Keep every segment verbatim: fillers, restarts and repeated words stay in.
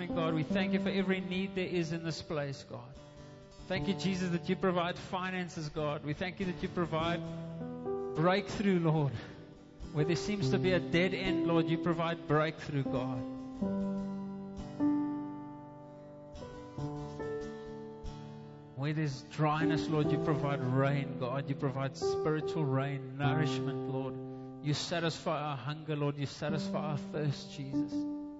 morning, God. We thank you for every need there is in this place, God. Thank you, Jesus, that you provide finances, God. We thank you that you provide breakthrough, Lord. Where there seems to be a dead end, Lord, you provide breakthrough, God. Where there's dryness, Lord, you provide rain, God. You provide spiritual rain, nourishment, Lord. You satisfy our hunger, Lord. You satisfy our thirst, Jesus.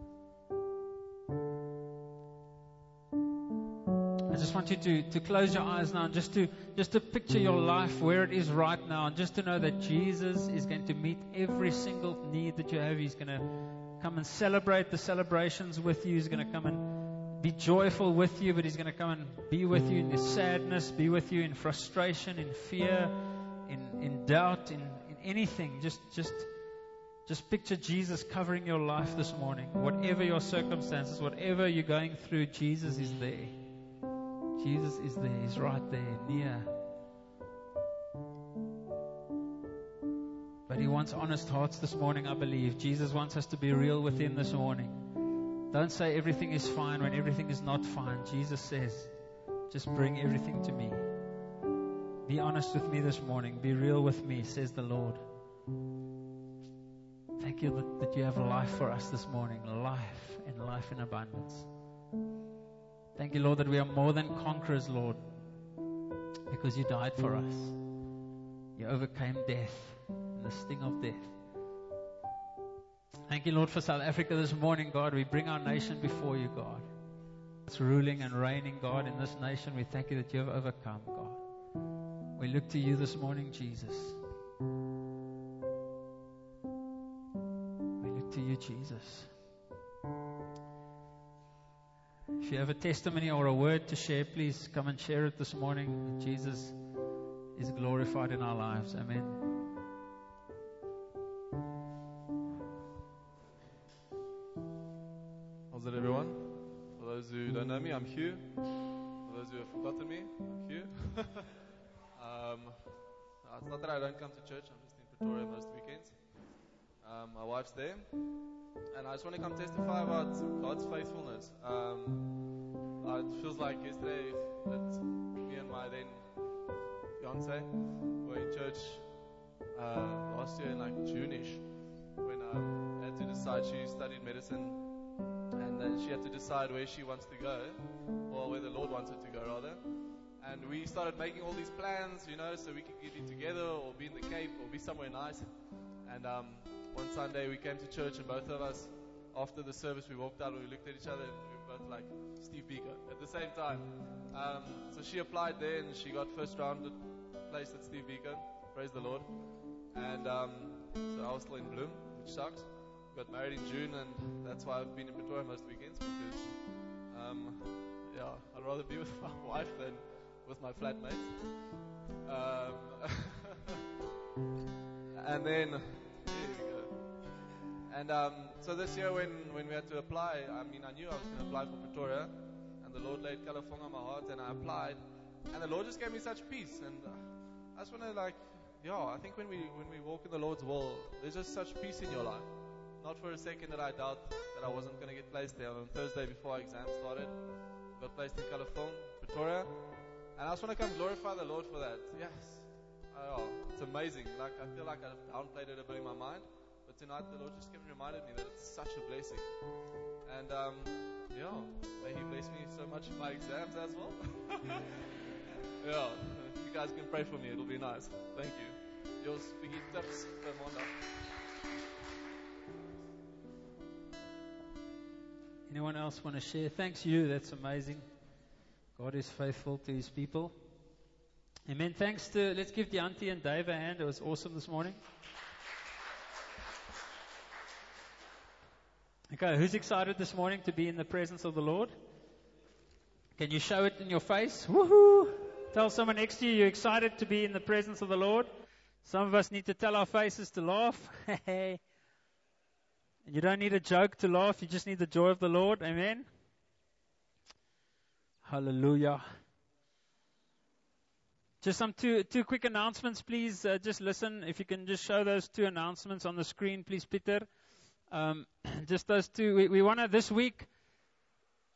I just want you to, to close your eyes now and just to, just to picture your life where it is right now, and just to know that Jesus is going to meet every single need that you have. He's going to come and celebrate the celebrations with you. He's going to come and be joyful with you, but He's going to come and be with you in your sadness, be with you in frustration, in fear, in, in doubt, in, in anything. Just, just, just picture Jesus covering your life this morning. Whatever your circumstances, whatever you're going through, Jesus is there. Jesus is there. He's right there, near. But He wants honest hearts this morning, I believe. Jesus wants us to be real with Him this morning. Don't say everything is fine when everything is not fine. Jesus says, just bring everything to me. Be honest with me this morning. Be real with me, says the Lord. Thank you that, that you have life for us this morning. Life and life in abundance. Thank you, Lord, that we are more than conquerors, Lord, because you died for us. You overcame death and the sting of death. Thank you, Lord, for South Africa this morning, God. We bring our nation before you, God. It's ruling and reigning, God, in this nation. We thank you that you have overcome, God. We look to you this morning, Jesus. We look to you, Jesus. If you have a testimony or a word to share, please come and share it this morning. Jesus is glorified in our lives. Amen. How's it, everyone? For those who don't know me, I'm Hugh. For those who have forgotten me, I'm Hugh. um, it's not that I don't come to church. I'm just in Pretoria most weekends. Um, my wife's there. And I just want to come testify about God's faithfulness. Um, uh, it feels like yesterday that me and my then fiance were in church uh, last year in like June-ish, when um, I had to decide. She studied medicine, and then she had to decide where she wants to go, or where the Lord wants her to go rather. And we started making all these plans, you know, so we could get in together, or be in the Cape, or be somewhere nice. And um, one Sunday we came to church, and both of us, after the service, we walked out and we looked at each other, and we were both like, Steve Biko, at the same time. Um, so she applied there, and she got first round placed at Steve Biko. Praise the Lord. And um, so I was still in Bloem, which sucks. Got married in June, and that's why I've been in Pretoria most weekends, because um, yeah, I'd rather be with my wife than with my flatmates. Um, and then here we go. And um, so this year, when, when we had to apply, I mean, I knew I was going to apply for Pretoria, and the Lord laid California on my heart, and I applied, and the Lord just gave me such peace. And uh, I just want to like, yeah, I think when we when we walk in the Lord's will, there's just such peace in your life. Not for a second that I doubt that I wasn't going to get placed there. On Thursday before our exam started, got placed in California, Pretoria, and I just want to come glorify the Lord for that. Yes, oh, it's amazing. Like, I feel like I've downplayed it a bit in my mind, but tonight the Lord just kept reminded me that it's such a blessing. And um, yeah, may He bless me so much in my exams as well. Yeah, if you guys can pray for me, it'll be nice. Thank you. Yours, Biggie Tips, Vermonda. Anyone else want to share? Thanks, you. That's amazing. God is faithful to His people. Amen. Thanks to, let's give Deanti and Dave a hand. It was awesome this morning. Okay, who's excited this morning to be in the presence of the Lord? Can you show it in your face? Woohoo! Tell someone next to you you're excited to be in the presence of the Lord. Some of us need to tell our faces to laugh. And you don't need a joke to laugh. You just need the joy of the Lord. Amen. Hallelujah. Just some two two quick announcements, please. Uh, just listen. If you can just show those two announcements on the screen, please, Peter. Um, just those two. We, we want to, this week,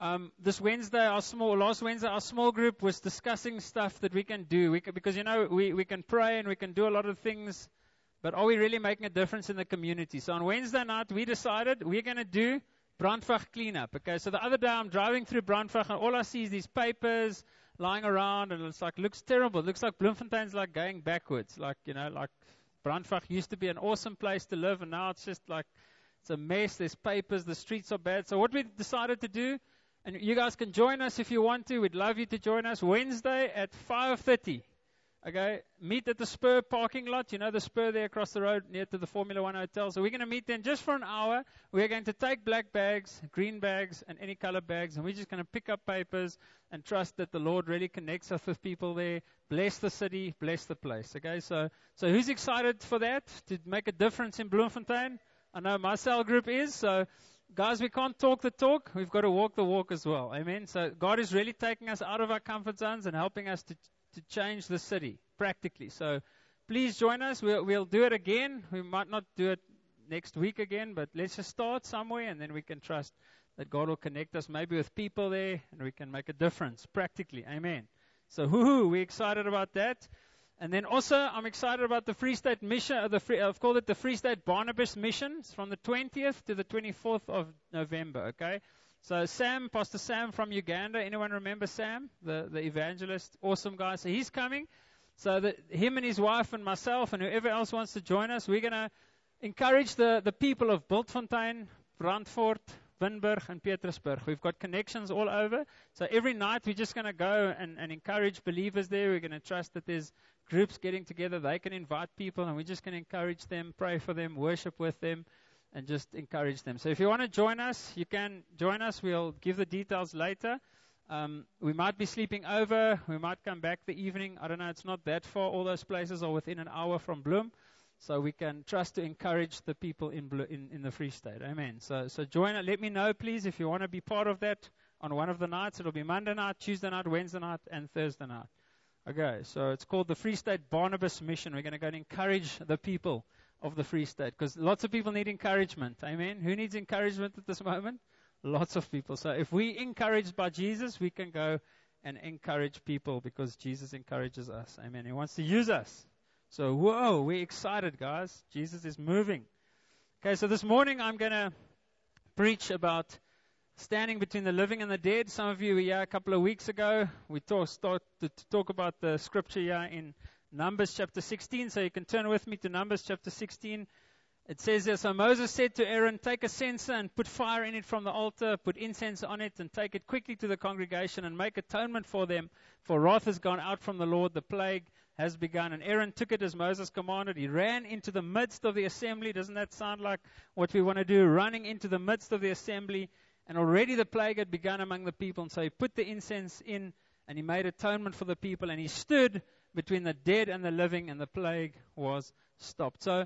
Um, this Wednesday, our small, last Wednesday, our small group was discussing stuff that we can do. We can, because, you know, we, we can pray and we can do a lot of things, but are we really making a difference in the community? So on Wednesday night, we decided we're going to do Brandvach cleanup. Okay, so the other day I'm driving through Brandvach and all I see is these papers lying around, and it's like, looks terrible. It looks like Bloemfontein's like going backwards. Like, you know, like Brandvach used to be an awesome place to live, and now it's just like, it's a mess. There's papers, the streets are bad. So what we decided to do, and you guys can join us if you want to. We'd love you to join us Wednesday at five thirty. Okay, meet at the Spur parking lot. You know the Spur there across the road near to the Formula One Hotel. So we're going to meet then just for an hour. We're going to take black bags, green bags, and any color bags, and we're just going to pick up papers and trust that the Lord really connects us with people there. Bless the city, bless the place. Okay, so so who's excited for that, to make a difference in Bloemfontein? I know my cell group is. So guys, we can't talk the talk. We've got to walk the walk as well. Amen. So God is really taking us out of our comfort zones and helping us to to change the city practically. So please join us. We'll, we'll do it again. We might not do it next week again, but let's just start somewhere, and then we can trust that God will connect us maybe with people there, and we can make a difference practically. Amen. So woohoo, we're excited about that. And then also, I'm excited about the Free State mission. Uh, the free, I've called it the Free State Barnabas mission. It's from the twentieth to the twenty-fourth of November. Okay. So Sam, Pastor Sam from Uganda. Anyone remember Sam, the, the evangelist? Awesome guy. So he's coming. So that him and his wife and myself and whoever else wants to join us, we're going to encourage the, the people of Bultfontein, Brandfort, Winburg, and Pietersburg. We've got connections all over. So every night we're just going to go and, and encourage believers there. We're going to trust that there's groups getting together. They can invite people, and we're just going to encourage them, pray for them, worship with them, and just encourage them. So if you want to join us, you can join us. We'll give the details later. Um, we might be sleeping over. We might come back the evening. I don't know. It's not that far. All those places are within an hour from Bloem. So we can trust to encourage the people in, Blo- in, in the Free State. Amen. So, so join us. Let me know, please, if you want to be part of that on one of the nights. It'll be Monday night, Tuesday night, Wednesday night, and Thursday night. Okay, so it's called the Free State Barnabas Mission. We're going to go and encourage the people of the Free State, because lots of people need encouragement. Amen. Who needs encouragement at this moment? Lots of people. So if we encouraged by Jesus, we can go and encourage people, because Jesus encourages us. Amen. He wants to use us. So whoa, we're excited, guys. Jesus is moving. Okay, so this morning I'm going to preach about standing between the living and the dead. Some of you were here a couple of weeks ago. We talk, started to talk about the scripture here in Numbers chapter sixteen, so you can turn with me to Numbers chapter sixteen. It says there, so Moses said to Aaron, take a censer and put fire in it from the altar, put incense on it, and take it quickly to the congregation and make atonement for them, for wrath has gone out from the Lord, the plague has begun. And Aaron took it as Moses commanded. He ran into the midst of the assembly. Doesn't that sound like what we want to do? Running into the midst of the assembly, and already the plague had begun among the people. And so he put the incense in, and he made atonement for the people, and he stood between the dead and the living, and the plague was stopped. So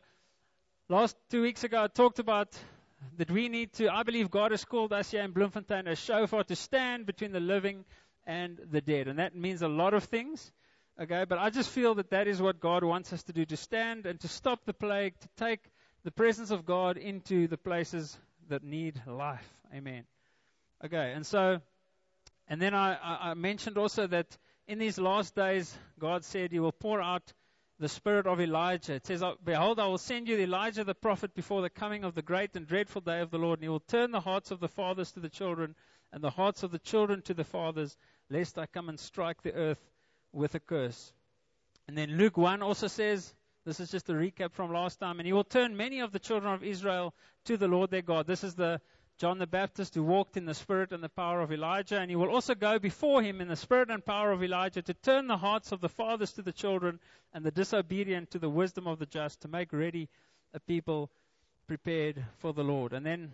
last two weeks ago, I talked about that we need to, I believe God has called us here in Bloemfontein as shofar to stand between the living and the dead. And that means a lot of things. Okay, but I just feel that that is what God wants us to do, to stand and to stop the plague, to take the presence of God into the places that need life. Amen. Okay, and so, and then I, I, I mentioned also that in these last days, God said He will pour out the spirit of Elijah. It says, behold, I will send you Elijah the prophet before the coming of the great and dreadful day of the Lord, and he will turn the hearts of the fathers to the children, and the hearts of the children to the fathers, lest I come and strike the earth with a curse. And then Luke one also says, this is just a recap from last time, and he will turn many of the children of Israel to the Lord their God. This is the John the Baptist who walked in the spirit and the power of Elijah, and he will also go before him in the spirit and power of Elijah to turn the hearts of the fathers to the children and the disobedient to the wisdom of the just, to make ready a people prepared for the Lord. And then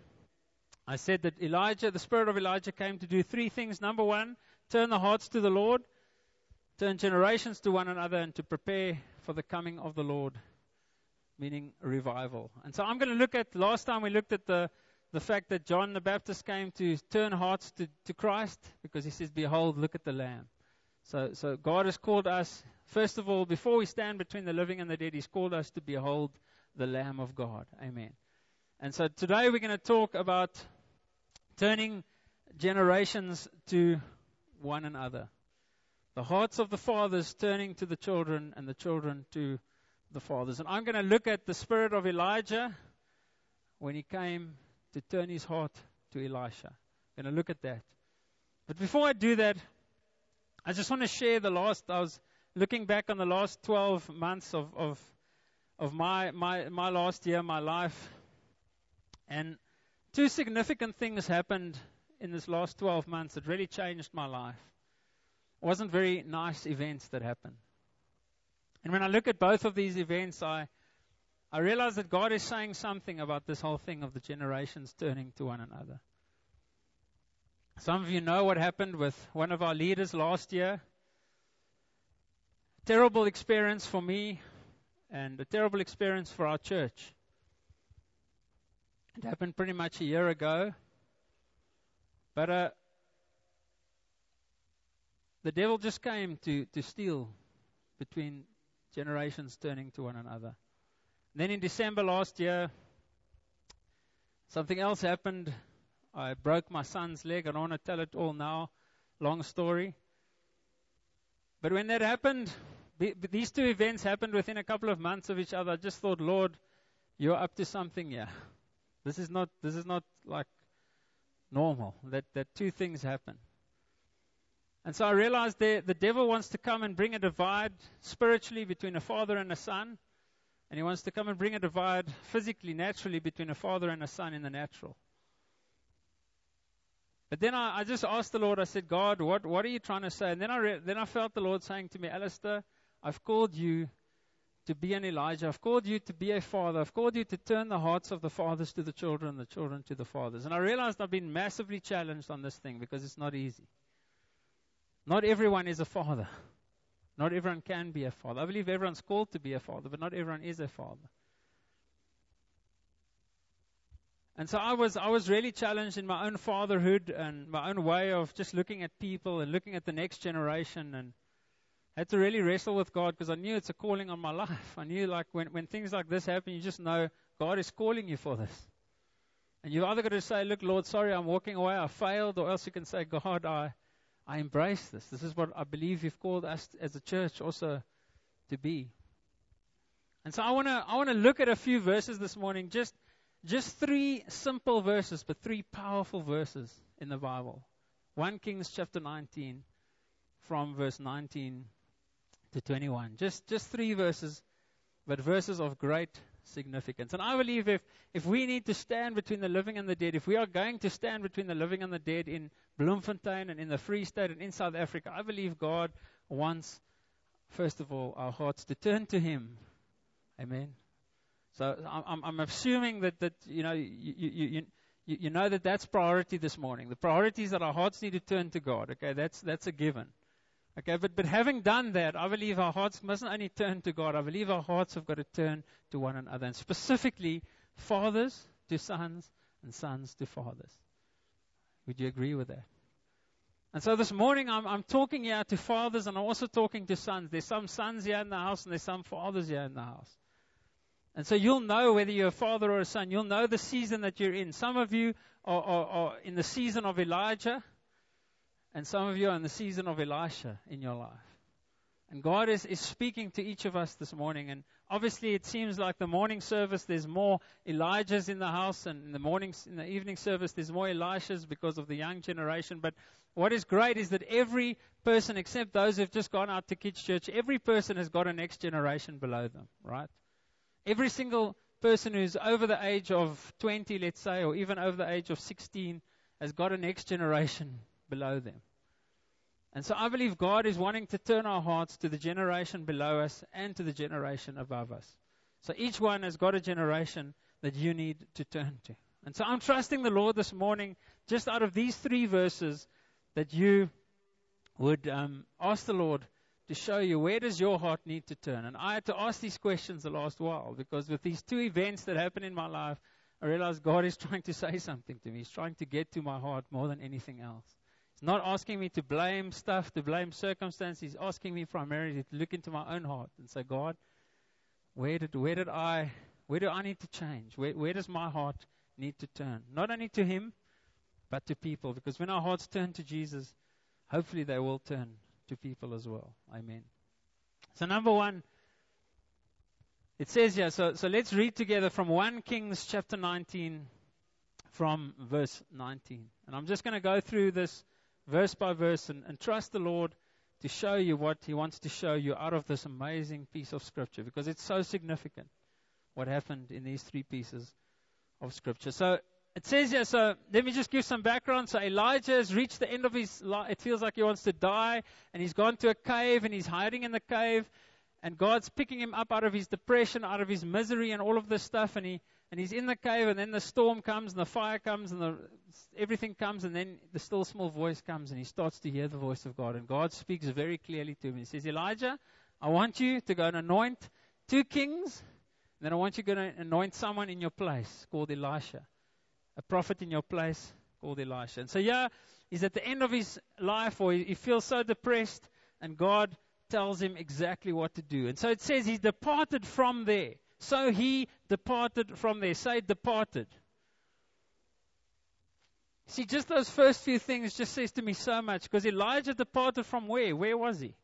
I said that Elijah, the spirit of Elijah, came to do three things. Number one, turn the hearts to the Lord, turn generations to one another, and to prepare for the coming of the Lord, meaning revival. And so I'm going to look at, last time we looked at the the fact that John the Baptist came to turn hearts to, to Christ, because he says, behold, look at the Lamb. So, so God has called us, first of all, before we stand between the living and the dead, He's called us to behold the Lamb of God. Amen. And so today we're going to talk about turning generations to one another. The hearts of the fathers turning to the children and the children to the fathers. And I'm going to look at the spirit of Elijah when he came to turn his heart to Elisha. I'm going to look at that. But before I do that, I just want to share the last, I was looking back on the last twelve months of, of, of my, my, my last year, my life. And two significant things happened in this last twelve months that really changed my life. It wasn't very nice events that happened. And when I look at both of these events, I, I realize that God is saying something about this whole thing of the generations turning to one another. Some of you know what happened with one of our leaders last year. Terrible experience for me and a terrible experience for our church. It happened pretty much a year ago. But uh, the devil just came to, to steal between generations turning to one another. Then in December last year, something else happened. I broke my son's leg. I don't want to tell it all now. Long story. But when that happened, the, these two events happened within a couple of months of each other. I just thought, Lord, you're up to something here. This is not, this is not like normal, that, that two things happen. And so I realized the, the devil wants to come and bring a divide spiritually between a father and a son. And he wants to come and bring a divide physically, naturally, between a father and a son in the natural. But then I, I just asked the Lord, I said, God, what, what are you trying to say? And then I, re- then I felt the Lord saying to me, Alistair, I've called you to be an Elijah. I've called you to be a father. I've called you to turn the hearts of the fathers to the children, the children to the fathers. And I realized I've been massively challenged on this thing because it's not easy. Not everyone is a father. Not everyone can be a father. I believe everyone's called to be a father, but not everyone is a father. And so I was I was really challenged in my own fatherhood and my own way of just looking at people and looking at the next generation, and I had to really wrestle with God because I knew it's a calling on my life. I knew like when, when things like this happen, you just know God is calling you for this. And you've either got to say, look, Lord, sorry, I'm walking away, I failed, or else you can say, God, I, I embrace this. This is what I believe you've called us as a church also to be. And so I want to I want to look at a few verses this morning, just just three simple verses, but three powerful verses in the Bible. First Kings chapter nineteen, from verse nineteen to twenty-one. Just just three verses, but verses of great significance. And I believe if, if we need to stand between the living and the dead, if we are going to stand between the living and the dead in Bloemfontein and in the Free State and in South Africa, I believe God wants, first of all, our hearts to turn to Him. Amen. So I'm, I'm assuming that, that you know you, you, you, you, you know that that's priority this morning. The priority is that our hearts need to turn to God. Okay, that's that's a given. Okay, but, but having done that, I believe our hearts mustn't only turn to God. I believe our hearts have got to turn to one another. And specifically, fathers to sons and sons to fathers. Would you agree with that? And so this morning, I'm, I'm talking here to fathers and I'm also talking to sons. There's some sons here in the house and there's some fathers here in the house. And so you'll know whether you're a father or a son. You'll know the season that you're in. Some of you are, are, are in the season of Elijah. And some of you are in the season of Elisha in your life. And God is, is speaking to each of us this morning. And obviously it seems like the morning service, there's more Elijahs in the house. And in the morning, in the evening service, there's more Elishas because of the young generation. But what is great is that every person, except those who've just gone out to Kids Church, every person has got a next generation below them, right? Every single person who's over the age of twenty, let's say, or even over the age of sixteen, has got a next generation below them. And so I believe God is wanting to turn our hearts to the generation below us and to the generation above us. So each one has got a generation that you need to turn to. And so I'm trusting the Lord this morning, just out of these three verses, that you would um, ask the Lord to show you where does your heart need to turn. And I had to ask these questions the last while, because with these two events that happened in my life, I realized God is trying to say something to me. He's trying to get to my heart more than anything else. He's not asking me to blame stuff, to blame circumstances. He's asking me primarily to look into my own heart and say, God, where did where did I where do I need to change? Where where does my heart need to turn? Not only to Him, but to people. Because when our hearts turn to Jesus, hopefully they will turn to people as well. Amen. So number one, it says here, so, so let's read together from First Kings chapter nineteen, from verse nineteen. And I'm just going to go through this verse by verse and, and trust the Lord to show you what He wants to show you out of this amazing piece of Scripture, because it's so significant what happened in these three pieces of Scripture. So it says here, so let me just give some background. So Elijah has reached the end of his life. It feels like he wants to die, and he's gone to a cave, and he's hiding in the cave, and God's picking him up out of his depression, out of his misery, and all of this stuff, and he and he's in the cave, and then the storm comes, and the fire comes, and the, everything comes, and then the still small voice comes, and he starts to hear the voice of God, and God speaks very clearly to him. He says, Elijah, I want you to go and anoint two kings, and then I want you to go and anoint someone in your place called Elisha, a prophet in your place called Elisha. And so yeah, he's at the end of his life, or he, he feels so depressed, and God tells him exactly what to do. And so it says he departed from there. So he departed from there. Say departed. See, just those first few things just says to me so much, because Elijah departed from where? Where was he?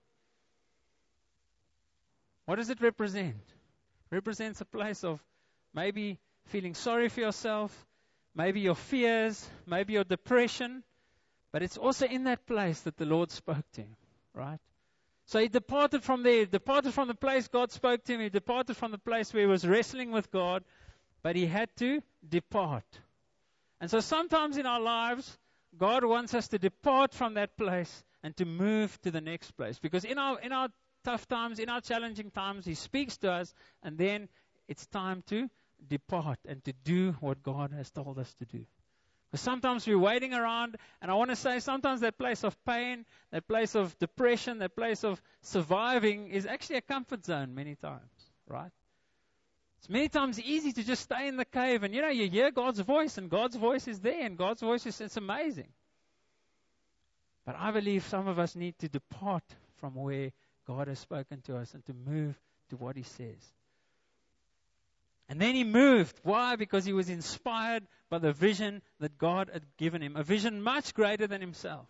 What does it represent? It represents a place of maybe feeling sorry for yourself, maybe your fears, maybe your depression, but it's also in that place that the Lord spoke to him, right? So he departed from there, departed from the place God spoke to him, he departed from the place where he was wrestling with God, but he had to depart. And so sometimes in our lives, God wants us to depart from that place and to move to the next place. Because in our in our tough times, in our challenging times, He speaks to us, and then it's time to depart and to do what God has told us to do. Because sometimes we're waiting around, and I want to say sometimes that place of pain, that place of depression, that place of surviving is actually a comfort zone many times, right? It's many times easy to just stay in the cave, and you know, you hear God's voice, and God's voice is there, and God's voice is, it's amazing. But I believe some of us need to depart from where God has spoken to us and to move to what He says. And then he moved. Why? Because he was inspired by the vision that God had given him, a vision much greater than himself.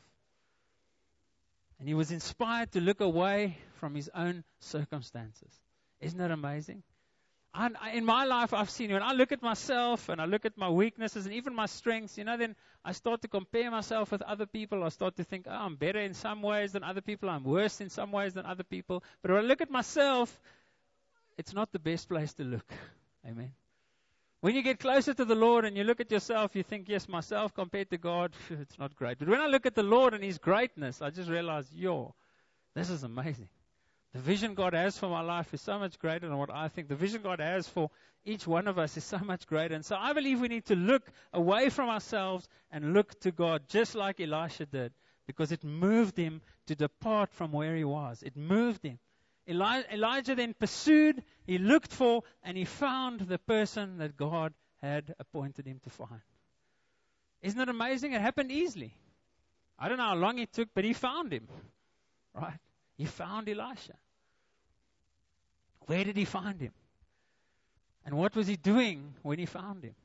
And he was inspired to look away from his own circumstances. Isn't that amazing? I, in my life, I've seen, when I look at myself and I look at my weaknesses and even my strengths, you know, then I start to compare myself with other people. I start to think, oh, I'm better in some ways than other people. I'm worse in some ways than other people. But when I look at myself, it's not the best place to look. Amen. When you get closer to the Lord and you look at yourself, you think, yes, myself compared to God, it's not great. But when I look at the Lord and His greatness, I just realize, yo, this is amazing. The vision God has for my life is so much greater than what I think. The vision God has for each one of us is so much greater. And so I believe we need to look away from ourselves and look to God, just like Elisha did, because it moved him to depart from where he was. It moved him. Eli- Elijah then pursued, he looked for, and he found the person that God had appointed him to find. Isn't it amazing? It happened easily. I don't know how long it took, but he found him. Right? He found Elisha. Where did he find him? And what was he doing when he found him?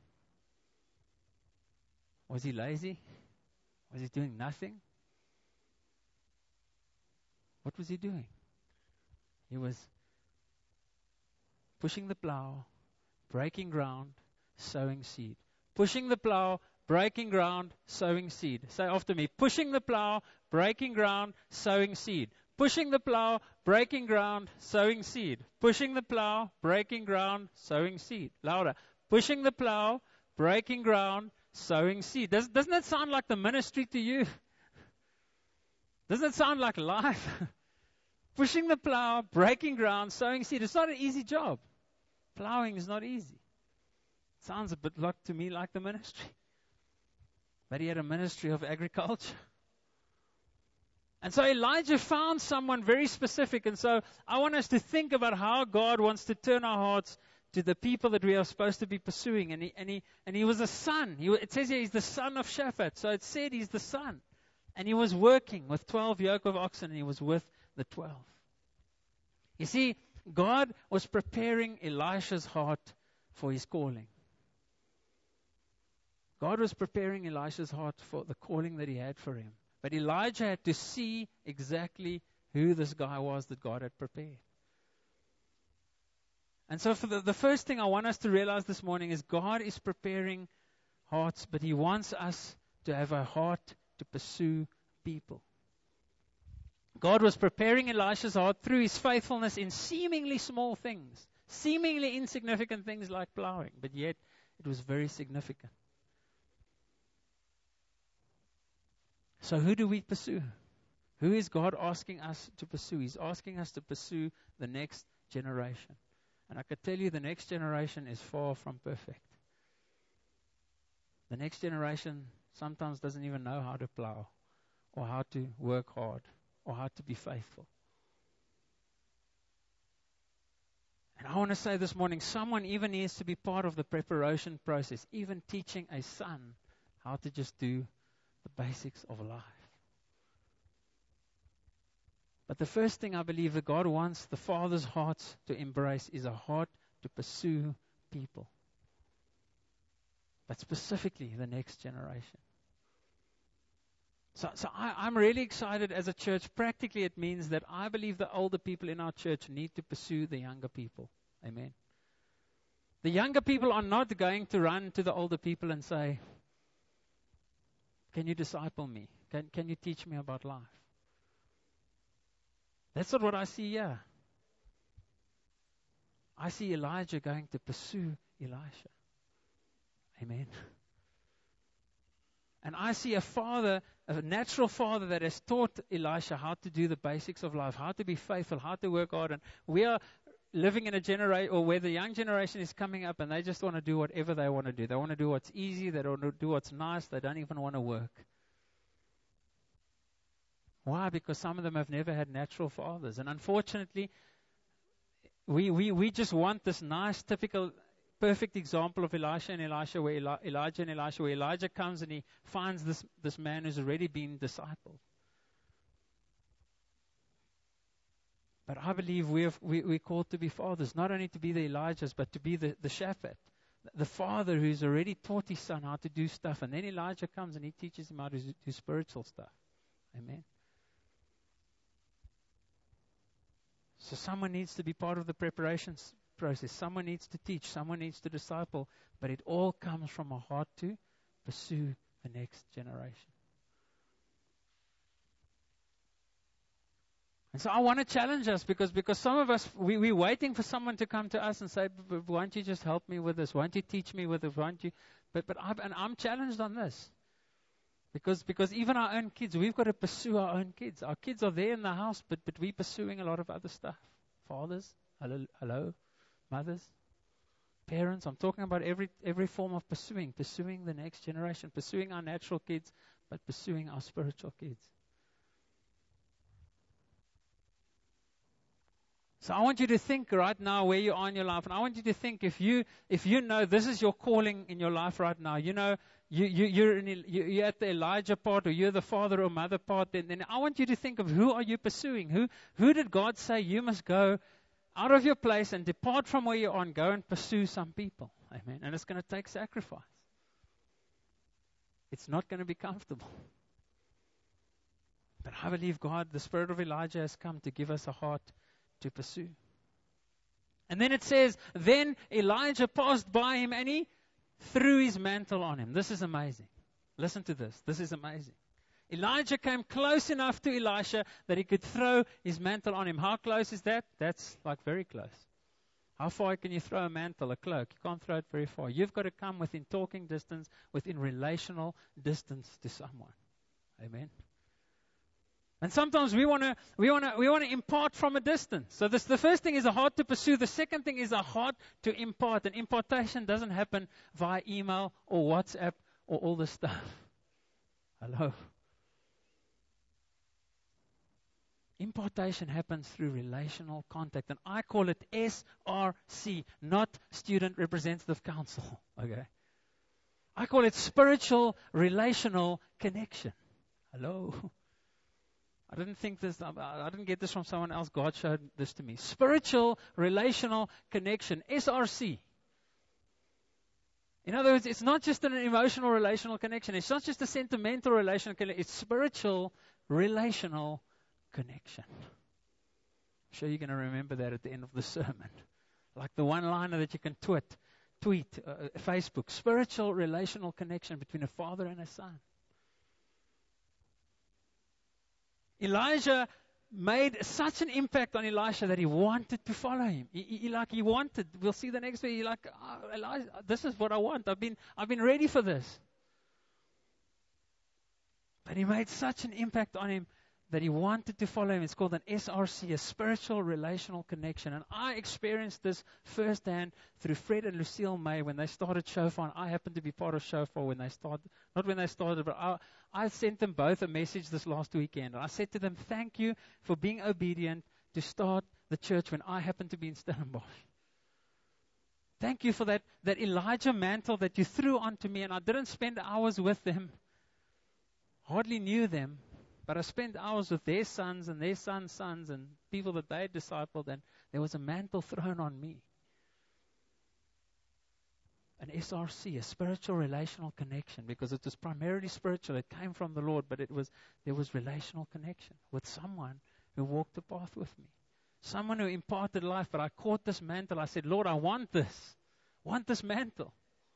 Was he lazy? Was he doing nothing? What was he doing? He was pushing the plow, breaking ground, sowing seed. Pushing the plow, breaking ground, sowing seed. Say after me, pushing the plow, breaking ground, sowing seed. Pushing the plow, breaking ground, sowing seed. Pushing the plow, breaking ground, sowing seed. Louder. Pushing the plow, breaking ground, sowing seed. Does, doesn't that sound like the ministry to you? Doesn't it sound like life? Pushing the plow, breaking ground, sowing seed. It's not an easy job. Plowing is not easy. It sounds a bit like to me like the ministry. But he had a ministry of agriculture. And so Elijah found someone very specific. And so I want us to think about how God wants to turn our hearts to the people that we are supposed to be pursuing. And he, and he, and he was a son. He, it says here he's the son of Shaphat. So it said he's the son. And he was working with twelve yoke of oxen, and he was with the twelve. You see, God was preparing Elisha's heart for his calling. God was preparing Elisha's heart for the calling that he had for him. But Elijah had to see exactly who this guy was that God had prepared. And so for the, the first thing I want us to realize this morning is God is preparing hearts, but He wants us to have a heart to pursue people. God was preparing Elisha's heart through his faithfulness in seemingly small things, seemingly insignificant things like plowing, but yet it was very significant. So who do we pursue? Who is God asking us to pursue? He's asking us to pursue the next generation. And I could tell you the next generation is far from perfect. The next generation sometimes doesn't even know how to plow or how to work hard or how to be faithful. And I want to say this morning, someone even needs to be part of the preparation process, even teaching a son how to just do the basics of life. But the first thing I believe that God wants the Father's heart to embrace is a heart to pursue people. But specifically the next generation. So, so I, I'm really excited as a church. Practically it means that I believe the older people in our church need to pursue the younger people. Amen. The younger people are not going to run to the older people and say, can you disciple me? Can, can you teach me about life? That's not what I see here. I see Elijah going to pursue Elisha. Amen. And I see a father, a natural father that has taught Elisha how to do the basics of life, how to be faithful, how to work hard. And we are living in a generation, or where the young generation is coming up and they just want to do whatever they want to do. They want to do what's easy. They don't want to do what's nice. They don't even want to work. Why? Because some of them have never had natural fathers. And unfortunately, we, we, we just want this nice, typical, perfect example of Elisha and Elisha, where Eli, Elijah and Elisha, where Elijah comes and he finds this, this man who's already been discipled. But I believe we have, we, we're called to be fathers, not only to be the Elijahs, but to be the, the shepherd, the father who's already taught his son how to do stuff. And then Elijah comes and he teaches him how to do spiritual stuff. Amen. So someone needs to be part of the preparations process. Someone needs to teach. Someone needs to disciple. But it all comes from a heart to pursue the next generation. And so I want to challenge us because, because some of us, we, we're waiting for someone to come to us and say, won't you just help me with this? Won't you teach me with this? Won't you? But, but I've, and I'm challenged on this. Because because even our own kids, we've got to pursue our own kids. Our kids are there in the house, but, but we're pursuing a lot of other stuff. Fathers, hello, hello, mothers, parents. I'm talking about every every form of pursuing. Pursuing the next generation. Pursuing our natural kids, but pursuing our spiritual kids. So I want you to think right now where you are in your life. And I want you to think if you if you know this is your calling in your life right now. You know, you, you, you're, in, you, you're at the Elijah part, or you're the father or mother part. And then I want you to think of who are you pursuing? Who who did God say you must go out of your place and depart from where you are and go and pursue some people? Amen. And it's going to take sacrifice. It's not going to be comfortable. But I believe God, the Spirit of Elijah has come to give us a heart to pursue. And then it says, then Elijah passed by him and he threw his mantle on him. This is amazing. Listen to this. This is amazing. Elijah came close enough to Elisha that he could throw his mantle on him. How close is that? That's like very close. How far can you throw a mantle, a cloak? You can't throw it very far. You've got to come within talking distance, within relational distance to someone. Amen. And sometimes we want to we want to we want to impart from a distance. So this the first thing is a heart to pursue. The second thing is a heart to impart. And impartation doesn't happen via email or WhatsApp or all this stuff. Hello. Impartation happens through relational contact, and I call it S R C, not Student Representative Council. Okay, I call it spiritual relational connection. Hello. I didn't think this, I didn't get this from someone else. God showed this to me. Spiritual relational connection, S R C. In other words, it's not just an emotional relational connection. It's not just a sentimental relational connection. It's spiritual relational connection. I'm sure you're going to remember that at the end of the sermon. Like the one-liner that you can tweet, tweet, uh, Facebook. Spiritual relational connection between a father and a son. Elijah made such an impact on Elisha that he wanted to follow him. He, he, he like he wanted. We'll see the next week. He like, oh, Elijah, this is what I want. I've been, I've been ready for this. But he made such an impact on him that he wanted to follow him. It's called an S R C, a spiritual relational connection. And I experienced this firsthand through Fred and Lucille May when they started Shofar. I happened to be part of Shofar when they started, not when they started, but I, I sent them both a message this last weekend. And I said to them, thank you for being obedient to start the church when I happened to be in Stellenbosch. Thank you for that, that Elijah mantle that you threw onto me. And I didn't spend hours with them, hardly knew them. But I spent hours with their sons and their sons' sons and people that they had discipled, and there was a mantle thrown on me. An S R C, a spiritual relational connection, because it was primarily spiritual. It came from the Lord, but it was there was relational connection with someone who walked the path with me. Someone who imparted life, but I caught this mantle. I said, Lord, I want this. I want this mantle.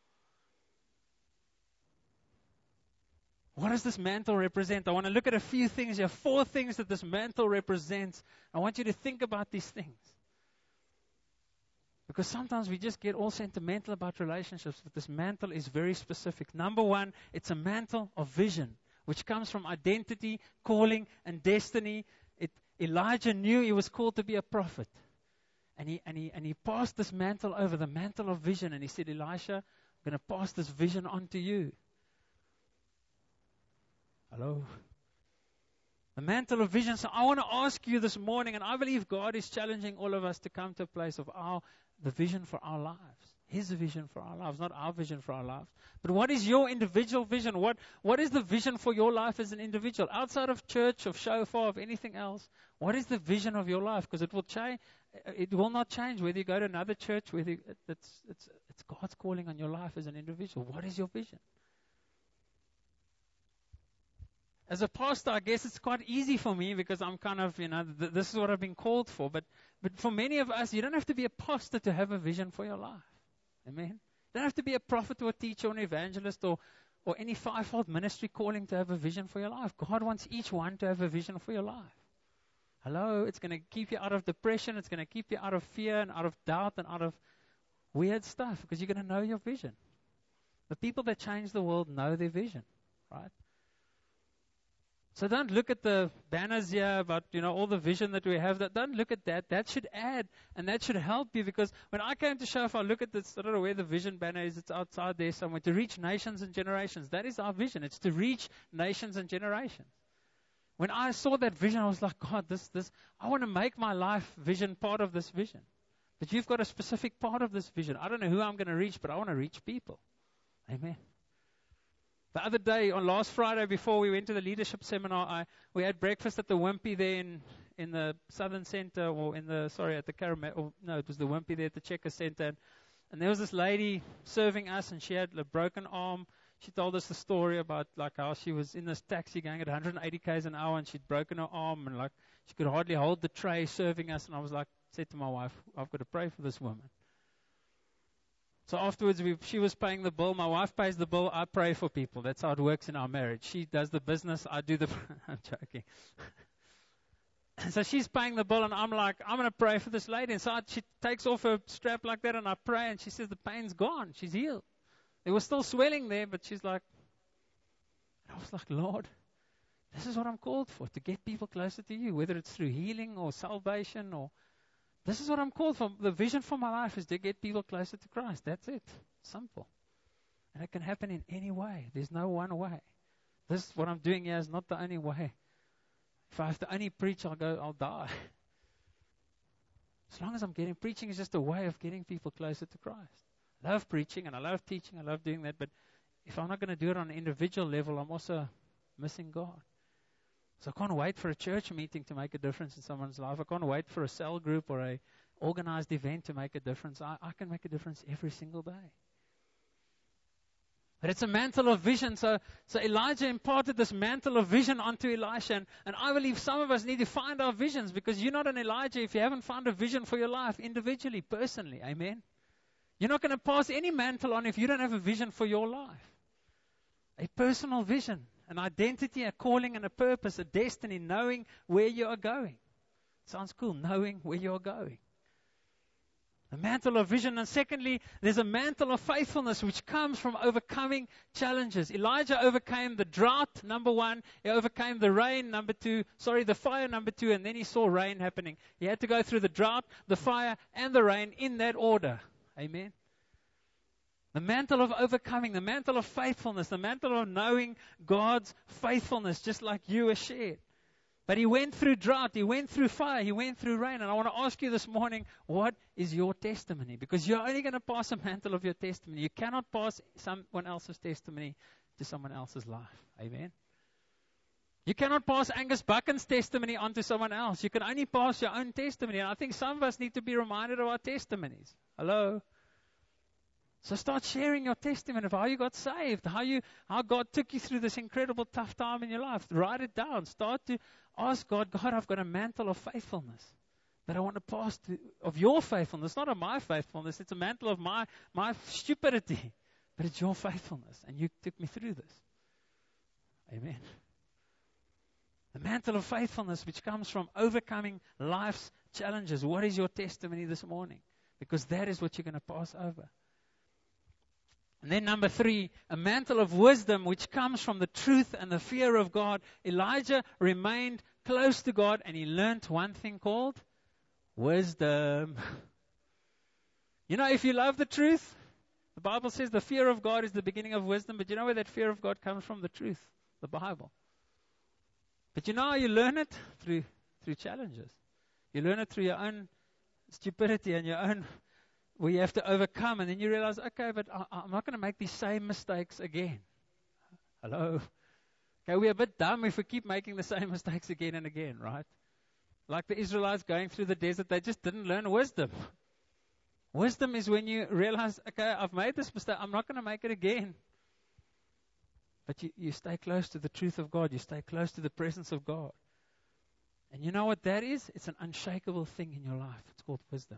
What does this mantle represent? I want to look at a few things here, four things that this mantle represents. I want you to think about these things. Because sometimes we just get all sentimental about relationships, but this mantle is very specific. Number one, it's a mantle of vision, which comes from identity, calling, and destiny. It, Elijah knew he was called to be a prophet. And he, and, he, and he passed this mantle over, the mantle of vision. And he said, Elisha, I'm going to pass this vision on to you. Hello? The mantle of vision. So I want to ask you this morning, and I believe God is challenging all of us to come to a place of our, the vision for our lives. His vision for our lives, not our vision for our lives. But what is your individual vision? What What is the vision for your life as an individual? Outside of church, of Shofar, of anything else, what is the vision of your life? Because it will change. It will not change whether you go to another church, whether you, it's, it's, it's God's calling on your life as an individual. What is your vision? As a pastor, I guess it's quite easy for me because I'm kind of, you know, th- this is what I've been called for. But but for many of us, you don't have to be a pastor to have a vision for your life. Amen? You don't have to be a prophet or a teacher or an evangelist or, or any fivefold ministry calling to have a vision for your life. God wants each one to have a vision for your life. Hello? It's going to keep you out of depression. It's going to keep you out of fear and out of doubt and out of weird stuff because you're going to know your vision. The people that change the world know their vision, right? So don't look at the banners here about, you know, all the vision that we have. That Don't look at that. That should add and that should help you because when I came to Shofar, look at this. I don't know where the vision banner is. It's outside there somewhere. To reach nations and generations. That is our vision. It's to reach nations and generations. When I saw that vision, I was like, God, this, this, I want to make my life vision part of this vision. But you've got a specific part of this vision. I don't know who I'm going to reach, but I want to reach people. Amen. The other day, on last Friday, before we went to the leadership seminar, I, we had breakfast at the Wimpy there in, in the Southern Center, or in the, sorry, at the Caramel, or no, it was the Wimpy there at the Checker Center. And, and there was this lady serving us, and she had a broken arm. She told us the story about like how she was in this taxi going at one hundred eighty kays an hour, and she'd broken her arm, and like she could hardly hold the tray serving us. And I was like, said to my wife, I've got to pray for this woman. So afterwards, we, she was paying the bill. My wife pays the bill. I pray for people. That's how it works in our marriage. She does the business. I do the... I'm joking. So she's paying the bill, and I'm like, I'm going to pray for this lady. And so I, she takes off her strap like that, and I pray, and she says, the pain's gone. She's healed. There was still swelling there, but she's like... I was like, Lord, this is what I'm called for, to get people closer to you, whether it's through healing or salvation or... This is what I'm called for. The vision for my life is to get people closer to Christ. That's it. Simple. And it can happen in any way. There's no one way. This, what I'm doing here is not the only way. If I have to only preach, I'll go, I'll die. As long as I'm getting, preaching is just a way of getting people closer to Christ. I love preaching and I love teaching. I love doing that. But if I'm not going to do it on an individual level, I'm also missing God. So I can't wait for a church meeting to make a difference in someone's life. I can't wait for a cell group or a organized event to make a difference. I, I can make a difference every single day. But it's a mantle of vision. So, so Elijah imparted this mantle of vision onto Elisha. And, and I believe some of us need to find our visions, because you're not an Elijah if you haven't found a vision for your life individually, personally. Amen. You're not going to pass any mantle on if you don't have a vision for your life. A personal vision, an identity, a calling, and a purpose, a destiny, knowing where you are going. Sounds cool, knowing where you are going. The mantle of vision. And secondly, there's a mantle of faithfulness which comes from overcoming challenges. Elijah overcame the drought, number one. He overcame the rain, number two. Sorry, the fire, number two. And then he saw rain happening. He had to go through the drought, the fire, and the rain in that order. Amen. The mantle of overcoming, the mantle of faithfulness, the mantle of knowing God's faithfulness, just like you are shared. But he went through drought, he went through fire, he went through rain. And I want to ask you this morning, what is your testimony? Because you're only going to pass a mantle of your testimony. You cannot pass someone else's testimony to someone else's life. Amen. You cannot pass Angus Buchan's testimony onto someone else. You can only pass your own testimony. And I think some of us need to be reminded of our testimonies. Hello? So start sharing your testimony of how you got saved, how you, how God took you through this incredible tough time in your life. Write it down. Start to ask God, God, I've got a mantle of faithfulness that I want to pass to, of your faithfulness, not of my faithfulness. It's a mantle of my, my stupidity, but it's your faithfulness, and you took me through this. Amen. The mantle of faithfulness which comes from overcoming life's challenges. What is your testimony this morning? Because that is what you're going to pass over. And then number three, a mantle of wisdom which comes from the truth and the fear of God. Elijah remained close to God, and he learned one thing called wisdom. You know, if you love the truth, the Bible says the fear of God is the beginning of wisdom. But you know where that fear of God comes from? The truth, the Bible. But you know how you learn it? Through through challenges. You learn it through your own stupidity and your own, where you have to overcome, and then you realize, okay, but I, I'm not going to make these same mistakes again. Hello? Okay, we're a bit dumb if we keep making the same mistakes again and again, right? Like the Israelites going through the desert, they just didn't learn wisdom. Wisdom is when you realize, okay, I've made this mistake, I'm not going to make it again. But you, you stay close to the truth of God. You stay close to the presence of God. And you know what that is? It's an unshakable thing in your life. It's called wisdom.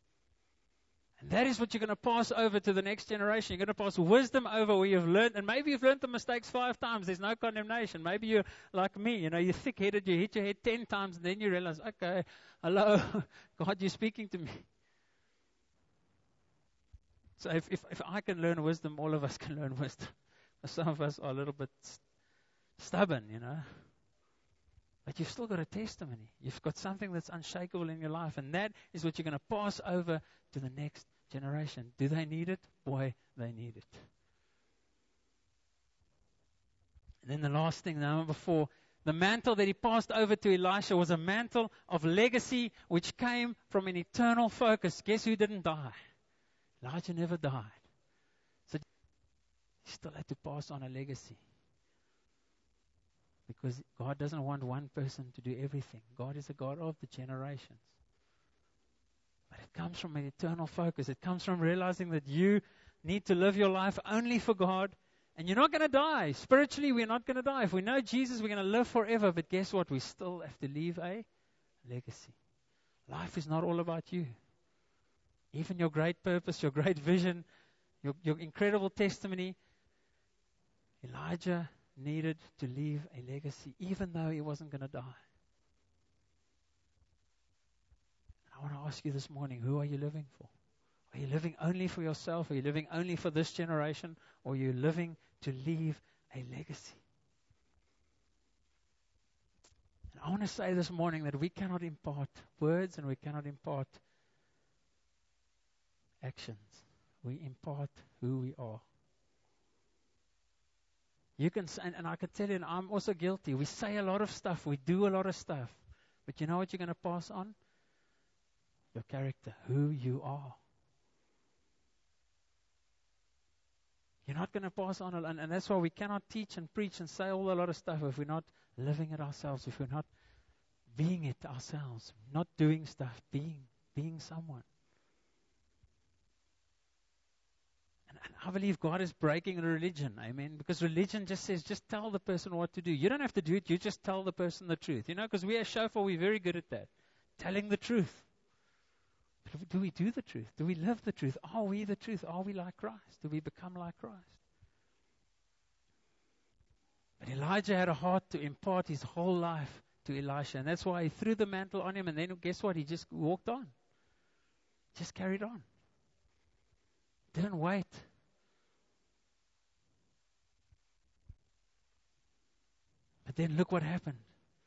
And that is what you're going to pass over to the next generation. You're going to pass wisdom over where you've learned. And maybe you've learned the mistakes five times. There's no condemnation. Maybe you're like me. You know, you're thick-headed. You hit your head ten times. And then you realize, okay, hello, God, you're speaking to me. So if, if, if I can learn wisdom, all of us can learn wisdom. Some of us are a little bit stubborn, you know. But you've still got a testimony. You've got something that's unshakable in your life. And that is what you're going to pass over to the next generation. Do they need it? Boy, they need it. And then the last thing, number four, the mantle that he passed over to Elisha was a mantle of legacy which came from an eternal focus. Guess who didn't die? Elijah never died. So he still had to pass on a legacy. Because God doesn't want one person to do everything. God is a God of the generations. But it comes from an eternal focus. It comes from realizing that you need to live your life only for God. And you're not going to die. Spiritually, we're not going to die. If we know Jesus, we're going to live forever. But guess what? We still have to leave a legacy. Life is not all about you. Even your great purpose, your great vision, your, your incredible testimony. Elijah needed to leave a legacy, even though he wasn't going to die. I want to ask you this morning, who are you living for? Are you living only for yourself? Are you living only for this generation? Or are you living to leave a legacy? And I want to say this morning that we cannot impart words and we cannot impart actions. We impart who we are. You can say, and I can tell you, and I'm also guilty. We say a lot of stuff. We do a lot of stuff. But you know what you're going to pass on? Your character, who you are. You're not going to pass on, and, and that's why we cannot teach and preach and say all a lot of stuff if we're not living it ourselves, if we're not being it ourselves, not doing stuff, being, being someone. And, and I believe God is breaking religion, amen, because religion just says, just tell the person what to do. You don't have to do it, you just tell the person the truth. You know, because we as Shofar, we're very good at that, telling the truth. But do we do the truth? Do we live the truth? Are we the truth? Are we like Christ? Do we become like Christ? But Elijah had a heart to impart his whole life to Elisha. And that's why he threw the mantle on him. And then guess what? He just walked on. Just carried on. Didn't wait. But then look what happened.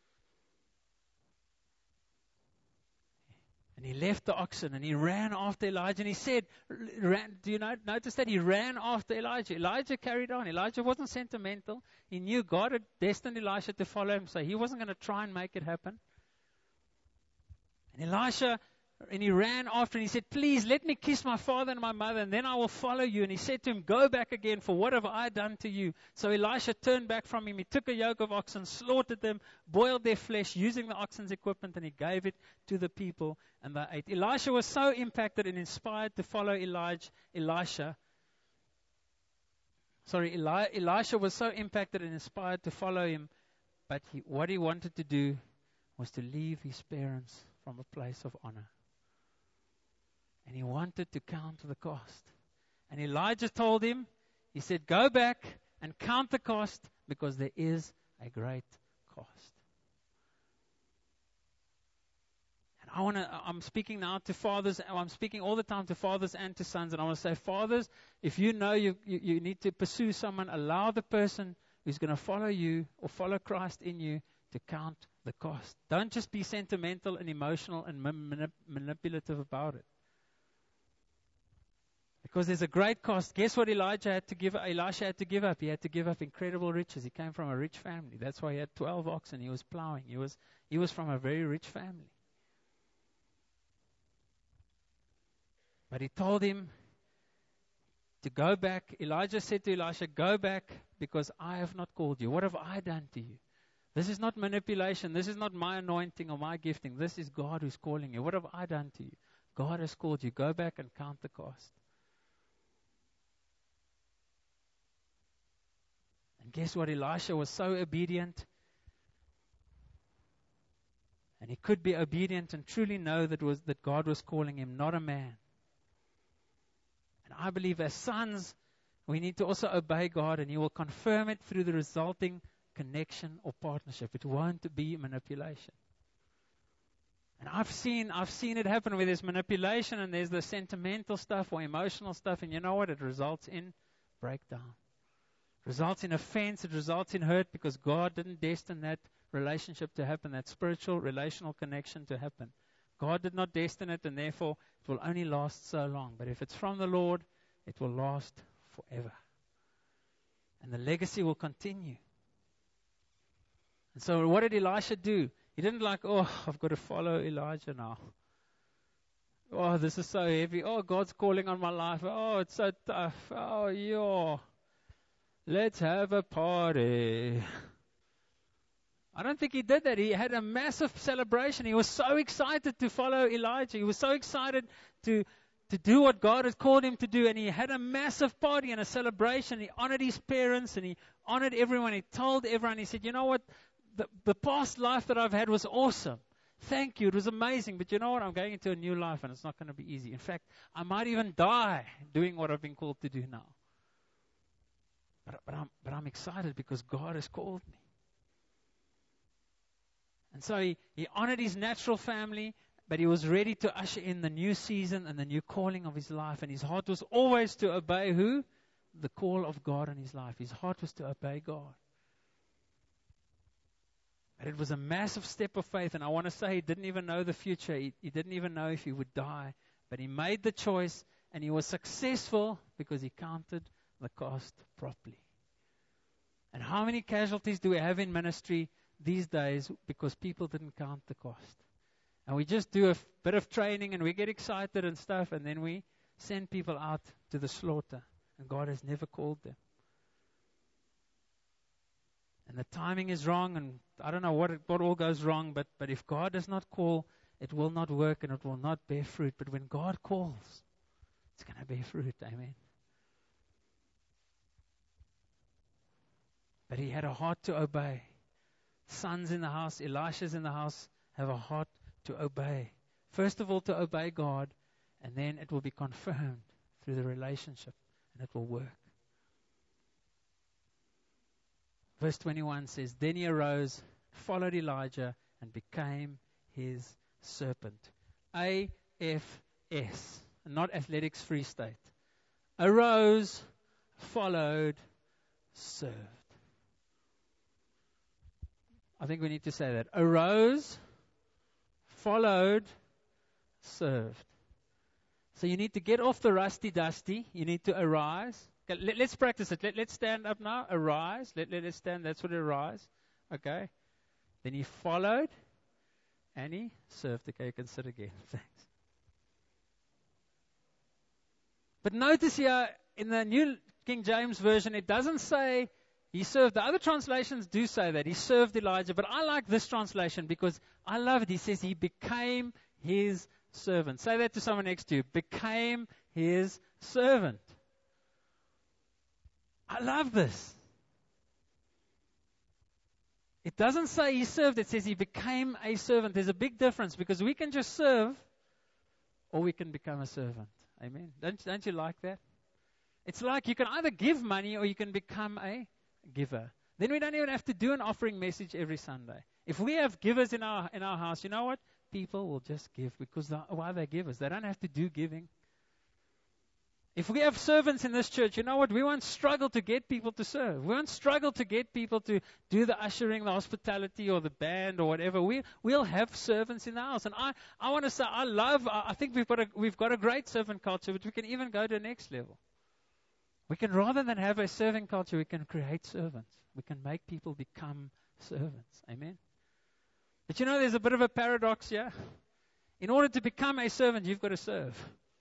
And he left the oxen and he ran after Elijah. And he said, ran, do you know, notice that he ran after Elijah? Elijah carried on. Elijah wasn't sentimental. He knew God had destined Elisha to follow him, so he wasn't going to try and make it happen. And Elisha, and he ran after and he said, please let me kiss my father and my mother and then I will follow you. And he said to him, go back again, for what have I done to you? So Elisha turned back from him. He took a yoke of oxen, slaughtered them, boiled their flesh using the oxen's equipment, and he gave it to the people and they ate. Elisha was so impacted and inspired to follow Elijah, Elisha. Sorry, Eli, Elisha was so impacted and inspired to follow him, but he, what he wanted to do was to leave his parents from a place of honor. And he wanted to count the cost. And Elijah told him, he said, go back and count the cost because there is a great cost. And I want to, I'm speaking now to fathers, I'm speaking all the time to fathers and to sons. And I want to say, fathers, if you know you, you, you need to pursue someone, allow the person who's going to follow you or follow Christ in you to count the cost. Don't just be sentimental and emotional and manip- manipulative about it. Because there's a great cost. Guess what Elijah had to give? Elisha had to give up. He had to give up incredible riches. He came from a rich family. That's why he had twelve oxen. He was plowing. He was he was from a very rich family. But he told him to go back. Elijah said to Elisha, go back because I have not called you. What have I done to you? This is not manipulation. This is not my anointing or my gifting. This is God who's calling you. What have I done to you? God has called you. Go back and count the cost. And guess what? Elisha was so obedient. And he could be obedient and truly know that was that God was calling him, not a man. And I believe as sons, we need to also obey God, and He will confirm it through the resulting connection or partnership. It won't be manipulation. And I've seen I've seen it happen where there's manipulation and there's the sentimental stuff or emotional stuff, and you know what? It results in breakdown. Results in offense, it results in hurt because God didn't destine that relationship to happen, that spiritual relational connection to happen. God did not destine it, and therefore it will only last so long. But if it's from the Lord, it will last forever. And the legacy will continue. And so what did Elisha do? He didn't like, oh, I've got to follow Elijah now. Oh, this is so heavy. Oh, God's calling on my life. Oh, it's so tough. Oh, yeah. Let's have a party. I don't think he did that. He had a massive celebration. He was so excited to follow Elijah. He was so excited to, to do what God had called him to do. And he had a massive party and a celebration. He honored his parents and he honored everyone. He told everyone, he said, you know what? The, the past life that I've had was awesome. Thank you. It was amazing. But you know what? I'm going into a new life and it's not going to be easy. In fact, I might even die doing what I've been called to do now. But, but, I'm, but I'm excited because God has called me. And so he, he honored his natural family, but he was ready to usher in the new season and the new calling of his life. And his heart was always to obey who? The call of God in his life. His heart was to obey God. But it was a massive step of faith. And I want to say he didn't even know the future. He, he didn't even know if he would die. But he made the choice and he was successful because he counted the cost properly. And how many casualties do we have in ministry these days because people didn't count the cost? And we just do a f- bit of training and we get excited and stuff, and then we send people out to the slaughter. And God has never called them. And the timing is wrong, and I don't know what, it, what all goes wrong, but, but if God does not call, it will not work and it will not bear fruit. But when God calls, it's going to bear fruit. Amen. But he had a heart to obey. Sons in the house, Elisha's in the house, have a heart to obey. First of all, to obey God, and then it will be confirmed through the relationship, and it will work. Verse twenty-one says, Then he arose, followed Elijah, and became his serpent. A F S, not Athletics Free State. Arose, followed, served. I think we need to say that. Arose, followed, served. So you need to get off the rusty dusty. You need to arise. Okay, let, let's practice it. Let, let's stand up now. Arise. Let, let us stand. That's what arise. Okay. Then he followed and he served. Okay, you can sit again. Thanks. But notice here in the New King James Version, it doesn't say he served. The other translations do say that. He served Elijah. But I like this translation because I love it. He says he became his servant. Say that to someone next to you. Became his servant. I love this. It doesn't say he served. It says he became a servant. There's a big difference because we can just serve or we can become a servant. Amen. Don't, don't you like that? It's like you can either give money or you can become a giver. Then we don't even have to do an offering message every Sunday. If we have givers in our in our house, you know what? People will just give because the, why they givers? They don't have to do giving. If we have servants in this church, you know what? We won't struggle to get people to serve. We won't struggle to get people to do the ushering, the hospitality, or the band, or whatever. We, we'll have servants in the house. And I, I want to say, I love, I think we've got, a, we've got a great servant culture, but we can even go to the next level. We can, rather than have a serving culture, we can create servants. We can make people become servants. Amen? But you know, there's a bit of a paradox here. In order to become a servant, you've got to serve.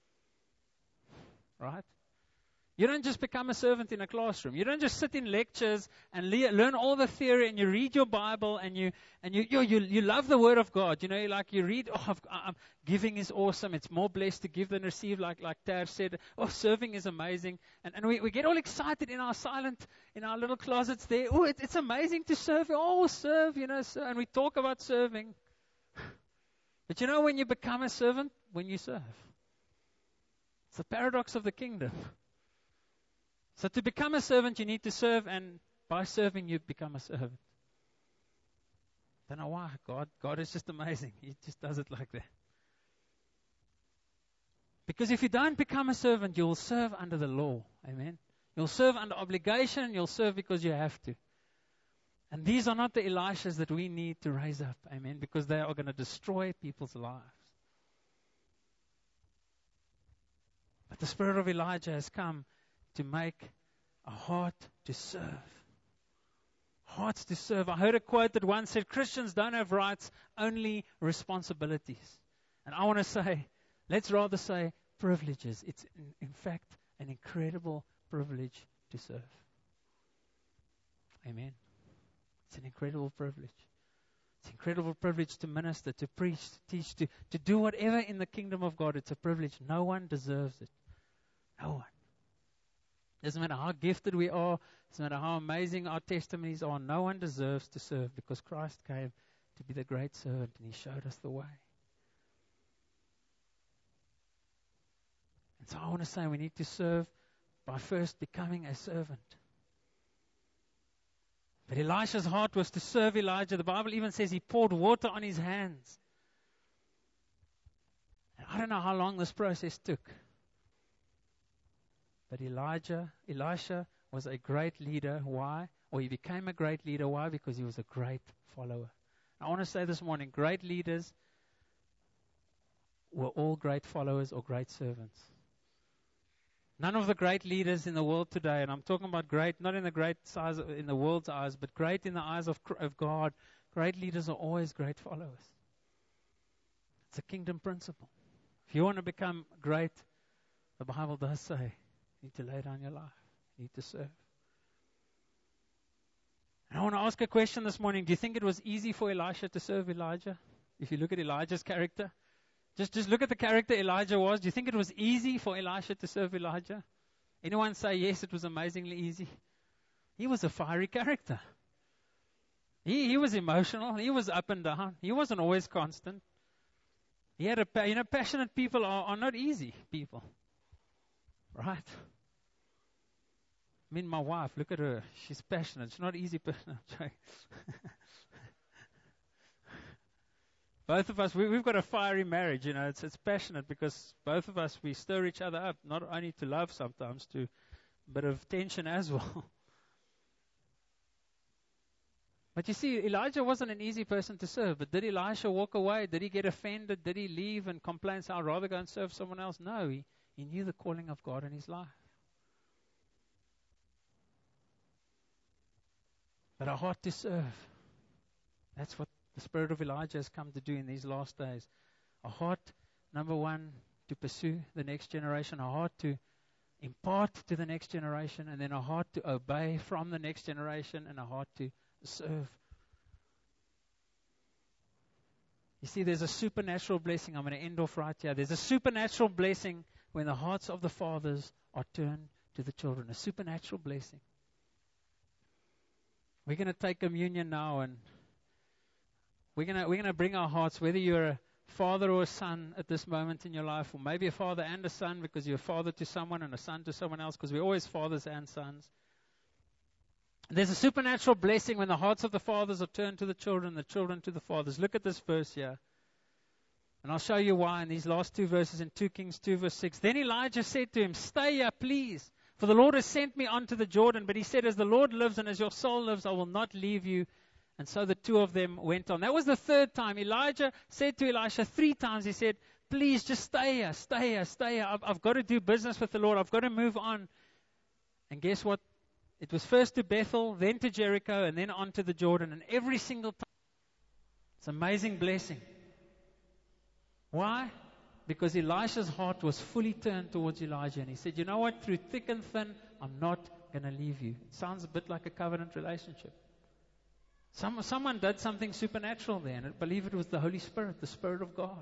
Right? You don't just become a servant in a classroom. You don't just sit in lectures and le- learn all the theory and you read your Bible and you and you you you, you love the Word of God. You know, like you read, oh, I've, I'm, giving is awesome. It's more blessed to give than receive, like like Ter said. Oh, serving is amazing. And and we, we get all excited in our silent, in our little closets there. Oh, it, it's amazing to serve. Oh, serve, you know, so, and we talk about serving. But you know, when you become a servant, when you serve. It's the paradox of the kingdom. So to become a servant, you need to serve, and by serving, you become a servant. Don't know why. God, God is just amazing. He just does it like that. Because if you don't become a servant, you will serve under the law. Amen. You'll serve under obligation, and you'll serve because you have to. And these are not the Elishas that we need to raise up. Amen. Because they are going to destroy people's lives. But the spirit of Elijah has come to make a heart to serve. Hearts to serve. I heard a quote that once said, Christians don't have rights, only responsibilities. And I want to say, let's rather say privileges. It's in, in fact an incredible privilege to serve. Amen. It's an incredible privilege. It's an incredible privilege to minister, to preach, to teach, to, to do whatever in the kingdom of God. It's a privilege. No one deserves it. No one. Doesn't matter how gifted we are. Doesn't matter how amazing our testimonies are. No one deserves to serve because Christ came to be the great servant and He showed us the way. And so I want to say we need to serve by first becoming a servant. But Elisha's heart was to serve Elijah. The Bible even says he poured water on his hands. And I don't know how long this process took. But Elijah, Elisha was a great leader. Why? Or he became a great leader. Why? Because he was a great follower. I want to say this morning, great leaders were all great followers or great servants. None of the great leaders in the world today, and I'm talking about great, not in the great size of, in the world's eyes, but great in the eyes of, of God, great leaders are always great followers. It's a kingdom principle. If you want to become great, the Bible does say, you need to lay down your life. You need to serve. And I want to ask a question this morning. Do you think it was easy for Elisha to serve Elijah? If you look at Elijah's character, just, just look at the character Elijah was. Do you think it was easy for Elisha to serve Elijah? Anyone say yes, it was amazingly easy? He was a fiery character. He, he was emotional. He was up and down. He wasn't always constant. He had a, you know, passionate people are, are not easy people. Right? I mean, my wife, look at her. She's passionate. She's not easy person. Both of us, we, we've got a fiery marriage, you know. It's, it's passionate because both of us, we stir each other up, not only to love sometimes, to a bit of tension as well. But you see, Elijah wasn't an easy person to serve. But did Elisha walk away? Did he get offended? Did he leave and complain, say, I'd rather go and serve someone else? No, he, he knew the calling of God in his life. But a heart to serve. That's what the spirit of Elijah has come to do in these last days. A heart, number one, to pursue the next generation. A heart to impart to the next generation. And then a heart to obey from the next generation. And a heart to serve. You see, there's a supernatural blessing. I'm going to end off right here. There's a supernatural blessing when the hearts of the fathers are turned to the children. A supernatural blessing. We're going to take communion now, and we're going to we're going to bring our hearts, whether you're a father or a son at this moment in your life, or maybe a father and a son because you're a father to someone and a son to someone else, because we're always fathers and sons. There's a supernatural blessing when the hearts of the fathers are turned to the children, the children to the fathers. Look at this verse here. And I'll show you why in these last two verses in Second Kings two verse six. Then Elijah said to him, stay here, please. For the Lord has sent me onto the Jordan. But he said, as the Lord lives and as your soul lives, I will not leave you. And so the two of them went on. That was the third time. Elijah said to Elisha three times, he said, please just stay here, stay here, stay here. I've, I've got to do business with the Lord. I've got to move on. And guess what? It was first to Bethel, then to Jericho, and then on to the Jordan. And every single time, it's an amazing blessing. Why? Because Elisha's heart was fully turned towards Elijah. And he said, you know what? Through thick and thin, I'm not going to leave you. It sounds a bit like a covenant relationship. Some, someone did something supernatural there. And I believe it was the Holy Spirit, the Spirit of God.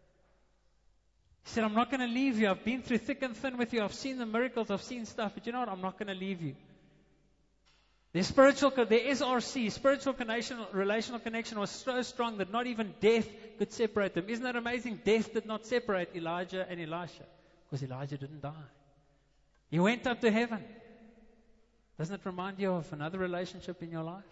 He said, I'm not going to leave you. I've been through thick and thin with you. I've seen the miracles. I've seen stuff. But you know what? I'm not going to leave you. Their spiritual, their S R C, spiritual connection, relational connection was so strong that not even death could separate them. Isn't that amazing? Death did not separate Elijah and Elisha because Elijah didn't die. He went up to heaven. Doesn't it remind you of another relationship in your life?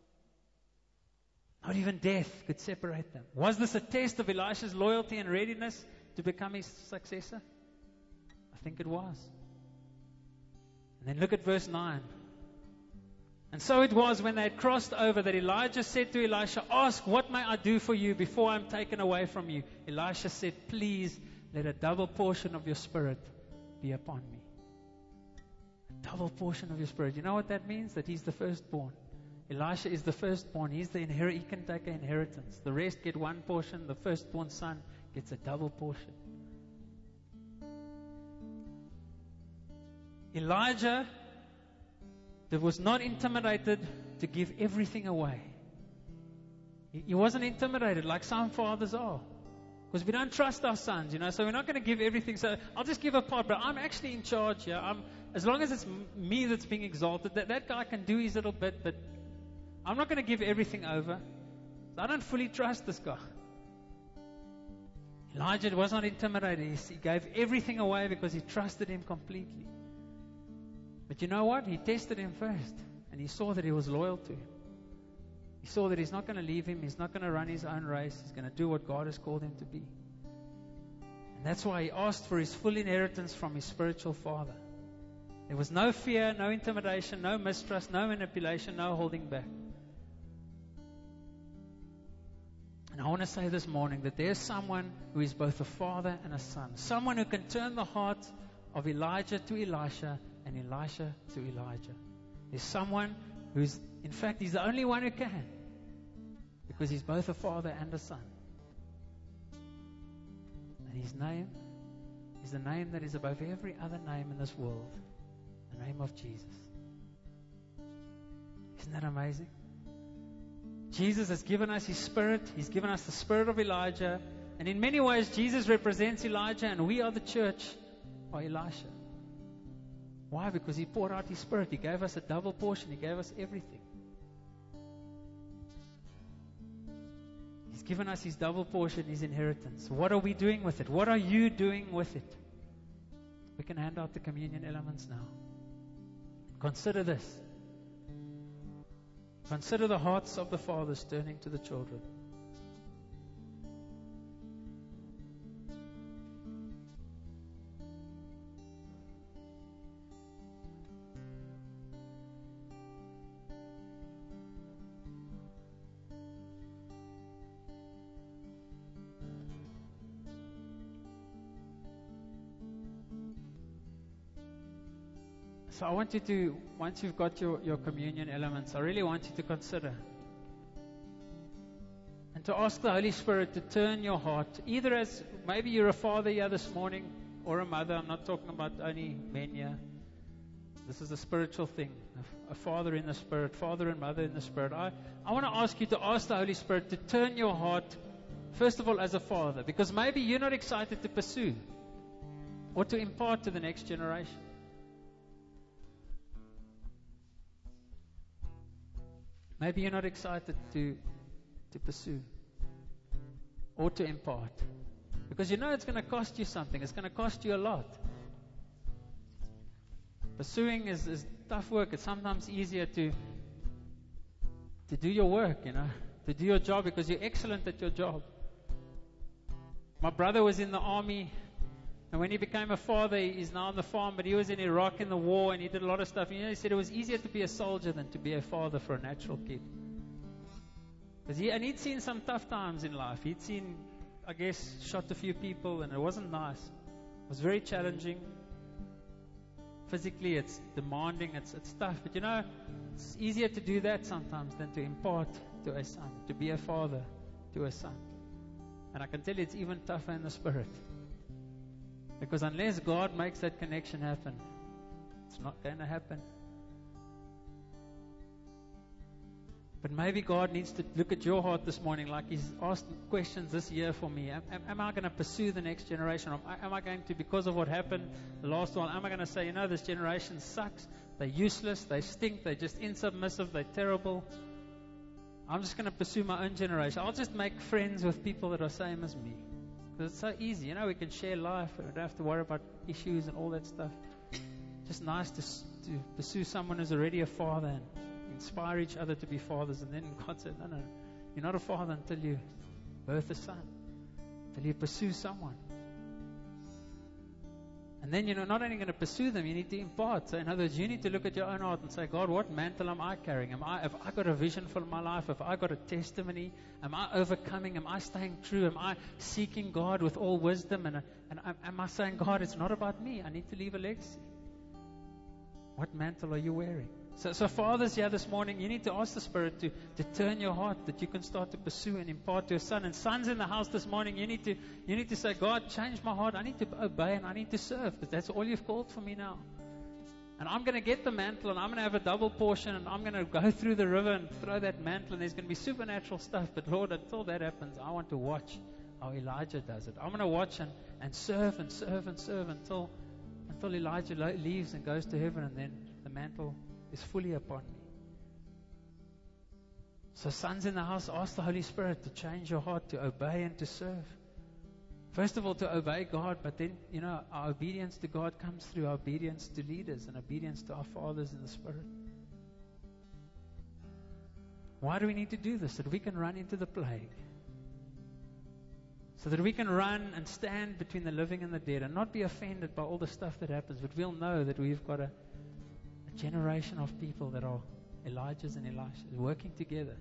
Not even death could separate them. Was this a test of Elisha's loyalty and readiness to become his successor? I think it was. And then look at verse nine. And so it was when they had crossed over that Elijah said to Elisha, ask, what may I do for you before I'm taken away from you? Elisha said, please let a double portion of your spirit be upon me. A double portion of your spirit. You know what that means? That he's the firstborn. Elisha is the firstborn. He's the inherit. He can take an inheritance. The rest get one portion. The firstborn son gets a double portion. Elijah that was not intimidated to give everything away. He, he wasn't intimidated like some fathers are. Because we don't trust our sons, you know, so we're not going to give everything. So I'll just give a part, but I'm actually in charge here. I'm, as long as it's m- me that's being exalted, that, that guy can do his little bit, but I'm not going to give everything over. So I don't fully trust this guy. Elijah was not intimidated. He, he gave everything away because he trusted him completely. But you know what? He tested him first. And he saw that he was loyal to him. He saw that he's not going to leave him. He's not going to run his own race. He's going to do what God has called him to be. And that's why he asked for his full inheritance from his spiritual father. There was no fear, no intimidation, no mistrust, no manipulation, no holding back. And I want to say this morning that there's someone who is both a father and a son. Someone who can turn the heart of Elijah to Elisha and Elisha to Elijah. There's someone who's, in fact, he's the only one who can. Because he's both a father and a son. And his name is the name that is above every other name in this world. The name of Jesus. Isn't that amazing? Jesus has given us His Spirit. He's given us the Spirit of Elijah. And in many ways, Jesus represents Elijah, and we are the church by Elisha. Why? Because He poured out His Spirit. He gave us a double portion. He gave us everything. He's given us His double portion, His inheritance. What are we doing with it? What are you doing with it? We can hand out the communion elements now. Consider this. Consider the hearts of the fathers turning to the children. So I want you to, once you've got your, your communion elements, I really want you to consider and to ask the Holy Spirit to turn your heart, either as, maybe you're a father here this morning, or a mother. I'm not talking about only men here. This is a spiritual thing. A, a father in the Spirit, father and mother in the Spirit. I, I want to ask you to ask the Holy Spirit to turn your heart, first of all, as a father, because maybe you're not excited to pursue or to impart to the next generation. Maybe you're not excited to, to pursue or to impart. Because you know it's going to cost you something. It's going to cost you a lot. Pursuing is, is tough work. It's sometimes easier to, to do your work, you know, to do your job because you're excellent at your job. My brother was in the army, and when he became a father, he's now on the farm, but he was in Iraq in the war, and he did a lot of stuff. And, you know, he said it was easier to be a soldier than to be a father for a natural kid. Because he, and he'd seen some tough times in life. He'd seen, I guess, shot a few people, and it wasn't nice. It was very challenging. Physically, it's demanding, it's, it's tough. But you know, it's easier to do that sometimes than to impart to a son, to be a father to a son. And I can tell you it's even tougher in the spirit. Because unless God makes that connection happen, it's not going to happen. But maybe God needs to look at your heart this morning, like He's asked questions this year for me. Am, am, am I going to pursue the next generation? Am I, am I going to, because of what happened the last one, am I going to say, you know, this generation sucks, they're useless, they stink, they're just insubmissive, they're terrible. I'm just going to pursue my own generation. I'll just make friends with people that are same as me. Because it's so easy, you know, we can share life. We don't have to worry about issues and all that stuff. Just nice to, to pursue someone who's already a father and inspire each other to be fathers. And then God said, no, no, you're not a father until you birth a son, until you pursue someone. And then, you know, not only going to pursue them, you need to impart. So in other words, you need to look at your own heart and say, God, what mantle am I carrying? Am I, have I got a vision for my life? Have I got a testimony? Am I overcoming? Am I staying true? Am I seeking God with all wisdom? And, and am I saying, God, it's not about me. I need to leave a legacy. What mantle are you wearing? So, so fathers here this morning, you need to ask the Spirit to, to turn your heart, that you can start to pursue and impart to your son. And sons in the house this morning, you need to you need to say, God, change my heart. I need to obey and I need to serve, because that's all you've called for me now. And I'm going to get the mantle, and I'm going to have a double portion, and I'm going to go through the river and throw that mantle, and there's going to be supernatural stuff. But Lord, until that happens, I want to watch how Elijah does it. I'm going to watch and, and serve and serve and serve until until Elijah leaves and goes to heaven, and then the mantle is fully upon me. So sons in the house, ask the Holy Spirit to change your heart, to obey and to serve. First of all, to obey God, but then, you know, our obedience to God comes through our obedience to leaders and obedience to our fathers in the Spirit. Why do we need to do this? So that we can run into the plague. So that we can run and stand between the living and the dead and not be offended by all the stuff that happens, but we'll know that we've got a A generation of people that are Elijahs and Elishas working together.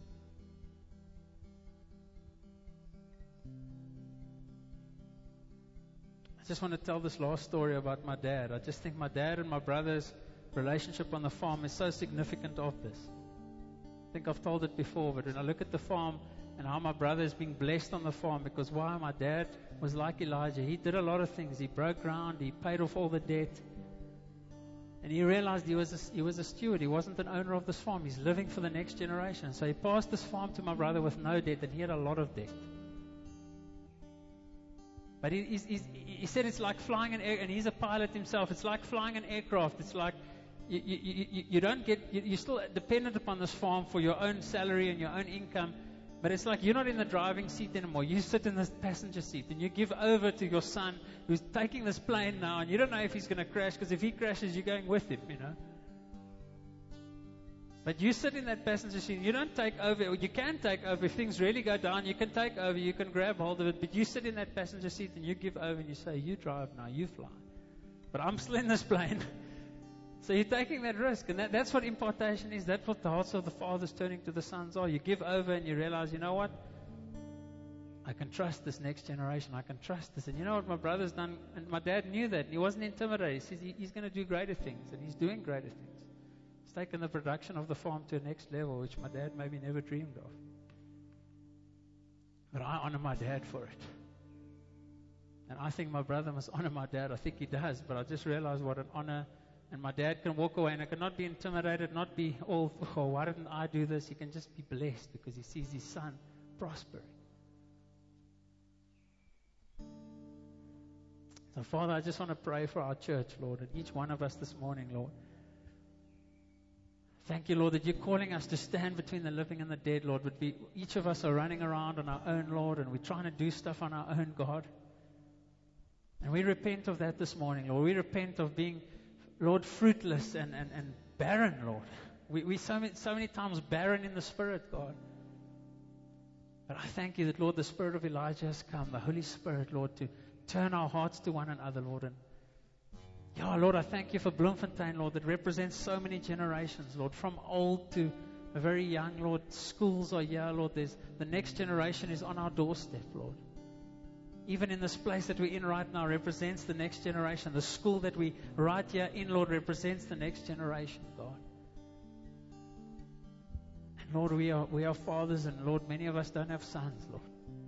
I just want to tell this last story about my dad. I just think my dad and my brother's relationship on the farm is so significant of this. I think I've told it before, but when I look at the farm and how my brother is being blessed on the farm, because why? My dad was like Elijah. He did a lot of things. He broke ground. He paid off all the debt. And he realized he was a, he was a steward. He wasn't an owner of this farm. He's living for the next generation. So he passed this farm to my brother with no debt, and he had a lot of debt. But he, he's, he's, he said it's like flying an air, and he's a pilot himself. It's like flying an aircraft. It's like you, you, you, you don't get, you, you're still dependent upon this farm for your own salary and your own income. But it's like you're not in the driving seat anymore. You sit in the passenger seat and you give over to your son who's taking this plane now, and you don't know if he's going to crash, because if he crashes, you're going with him, you know. But you sit in that passenger seat. You don't take over. You can take over. If things really go down, you can take over. You can grab hold of it. But you sit in that passenger seat and you give over and you say, you drive now, you fly. But I'm still in this plane. So you're taking that risk. And that, that's what impartation is. That's what the hearts of the fathers turning to the sons are. You give over and you realize, you know what? I can trust this next generation. I can trust this. And you know what my brother's done? And my dad knew that. And he wasn't intimidated. He says he, he's going to do greater things. And he's doing greater things. Taken the production of the farm to a next level, which my dad maybe never dreamed of. But I honor my dad for it. And I think my brother must honor my dad. I think he does. But I just realized what an honor. And my dad can walk away and I cannot be intimidated, not be all, oh, why didn't I do this? He can just be blessed because he sees his son prospering. So, Father, I just want to pray for our church, Lord, and each one of us this morning, Lord. Thank you, Lord, that you're calling us to stand between the living and the dead, Lord. But we, each of us are running around on our own, Lord, and we're trying to do stuff on our own, God. And we repent of that this morning, Lord. We repent of being, Lord, fruitless and, and, and barren, Lord. We, we so many, so many times barren in the Spirit, God. But I thank you that, Lord, the Spirit of Elijah has come, the Holy Spirit, Lord, to turn our hearts to one another, Lord. And yeah, Lord, I thank you for Bloemfontein, Lord, that represents so many generations, Lord, from old to a very young, Lord. Schools are here, Lord. There's, the next generation is on our doorstep, Lord. Even in this place that we're in right now represents the next generation. The school that we right here in, Lord, represents the next generation, God. And Lord, we are we are fathers, and Lord, many of us don't have sons, Lord.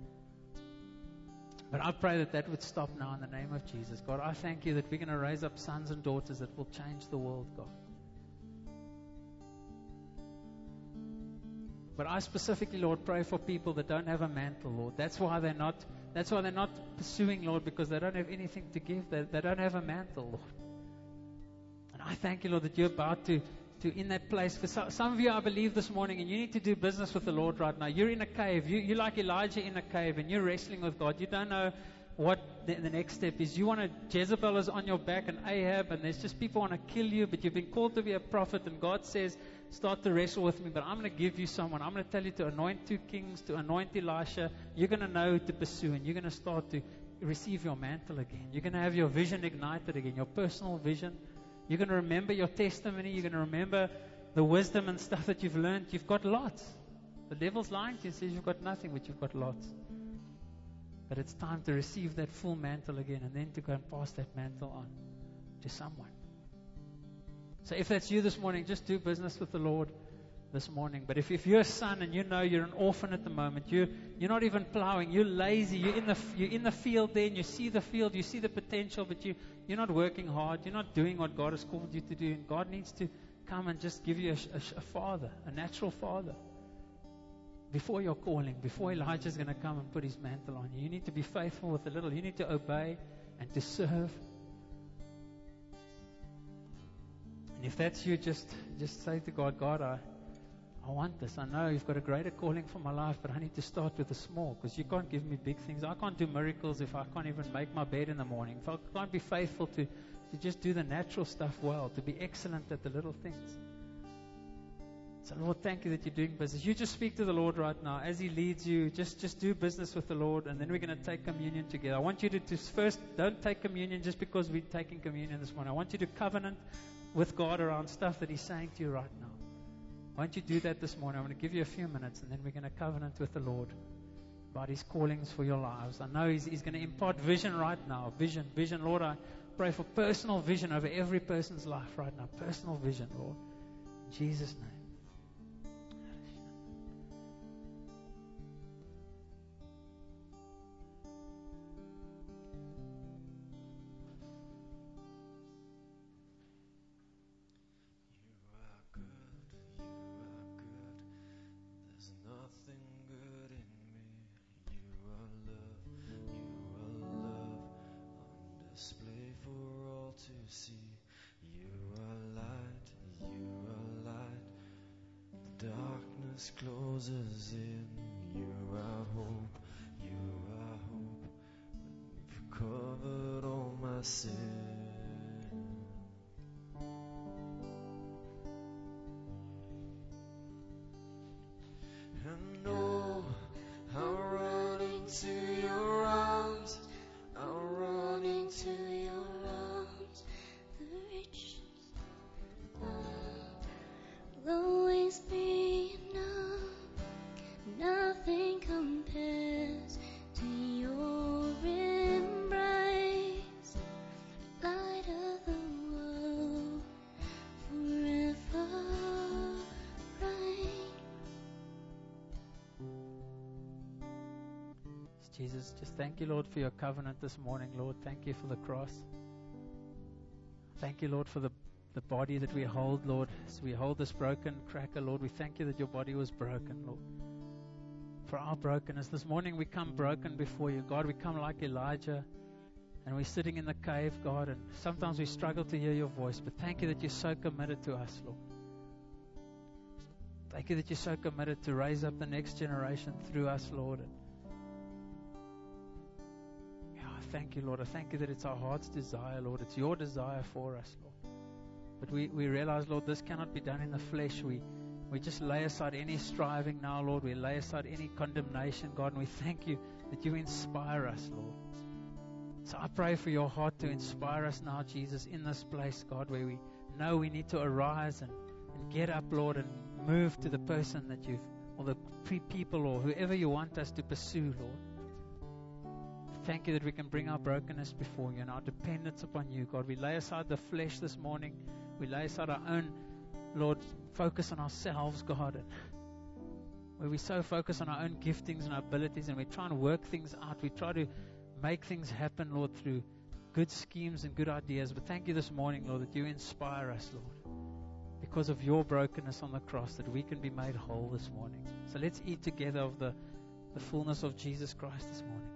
But I pray that that would stop now in the name of Jesus. God, I thank you that we're going to raise up sons and daughters that will change the world, God. But I specifically, Lord, pray for people that don't have a mantle, Lord. That's why they're not, that's why they're not pursuing, Lord, because they don't have anything to give. They, they don't have a mantle, Lord. And I thank you, Lord, that you're about to to in that place. For some, some of you, I believe this morning, and you need to do business with the Lord right now. You're in a cave. You, you're like Elijah in a cave, and you're wrestling with God. You don't know what the, the next step is. You want to, Jezebel is on your back, and Ahab, and there's just people want to kill you, but you've been called to be a prophet, and God says, start to wrestle with me, but I'm going to give you someone. I'm going to tell you to anoint two kings, to anoint Elisha. You're going to know who to pursue, and you're going to start to receive your mantle again. You're going to have your vision ignited again, your personal vision. You're going to remember your testimony. You're going to remember the wisdom and stuff that you've learned. You've got lots. The devil's lying to you and says you've got nothing, but you've got lots. But it's time to receive that full mantle again, and then to go and pass that mantle on to someone. So if that's you this morning, just do business with the Lord this morning. But if, if you're a son and you know you're an orphan at the moment, you, you're not even plowing, you're lazy, you're in, the, you're in the field there, and you see the field, you see the potential, but you, you're not working hard, you're not doing what God has called you to do. And God needs to come and just give you a, a, a father, a natural father. Before your calling, before Elijah's going to come and put his mantle on you, you need to be faithful with a little. You need to obey and to serve. And if that's you, just just say to God, God, I, I want this. I know you've got a greater calling for my life, but I need to start with the small, because you can't give me big things. I can't do miracles if I can't even make my bed in the morning. If I can't be faithful to, to just do the natural stuff well, to be excellent at the little things. So, Lord, thank you that you're doing business. You just speak to the Lord right now. As He leads you, just, just do business with the Lord, and then we're going to take communion together. I want you to, to first, don't take communion just because we're taking communion this morning. I want you to covenant with God around stuff that He's saying to you right now. Why don't you do that this morning? I'm going to give you a few minutes, and then we're going to covenant with the Lord about His callings for your lives. I know He's, he's going to impart vision right now. Vision, vision. Lord, I pray for personal vision over every person's life right now. Personal vision, Lord. In Jesus' name. Nothing good in me. You are love, you are love. darkness closes in, you are hope, you are hope. You've covered all my sin. And oh, I'll run into your arms, I'll run into your arms. The riches of will always be enough. Nothing compares to your embrace. Light of the world, forever bright. Jesus, just thank you, Lord, for your covenant this morning, Lord. Thank you for the cross. Thank you, Lord, for the, the body that we hold, Lord. As we hold this broken cracker, Lord, we thank you that your body was broken, Lord. For our brokenness. This morning we come broken before you, God. We come like Elijah, and we're sitting in the cave, God, and sometimes we struggle to hear your voice, but thank you that you're so committed to us, Lord. Thank you that you're so committed to raise up the next generation through us, Lord. And thank you, Lord. I thank you that it's our heart's desire, Lord. It's your desire for us, Lord. But we, we realize, Lord, this cannot be done in the flesh. We we just lay aside any striving now, Lord. We lay aside any condemnation, God, and we thank you that you inspire us, Lord. So I pray for your heart to inspire us now, Jesus, in this place, God, where we know we need to arise and, and get up, Lord, and move to the person that you've, or the pre- people or whoever you want us to pursue, Lord. Thank you that we can bring our brokenness before you and our dependence upon you, God. We lay aside the flesh this morning. We lay aside our own, Lord, focus on ourselves, God. And where we so focus on our own giftings and our abilities, and we try and work things out. We try to make things happen, Lord, through good schemes and good ideas. But thank you this morning, Lord, that you inspire us, Lord, because of your brokenness on the cross, that we can be made whole this morning. So let's eat together of the, the fullness of Jesus Christ this morning.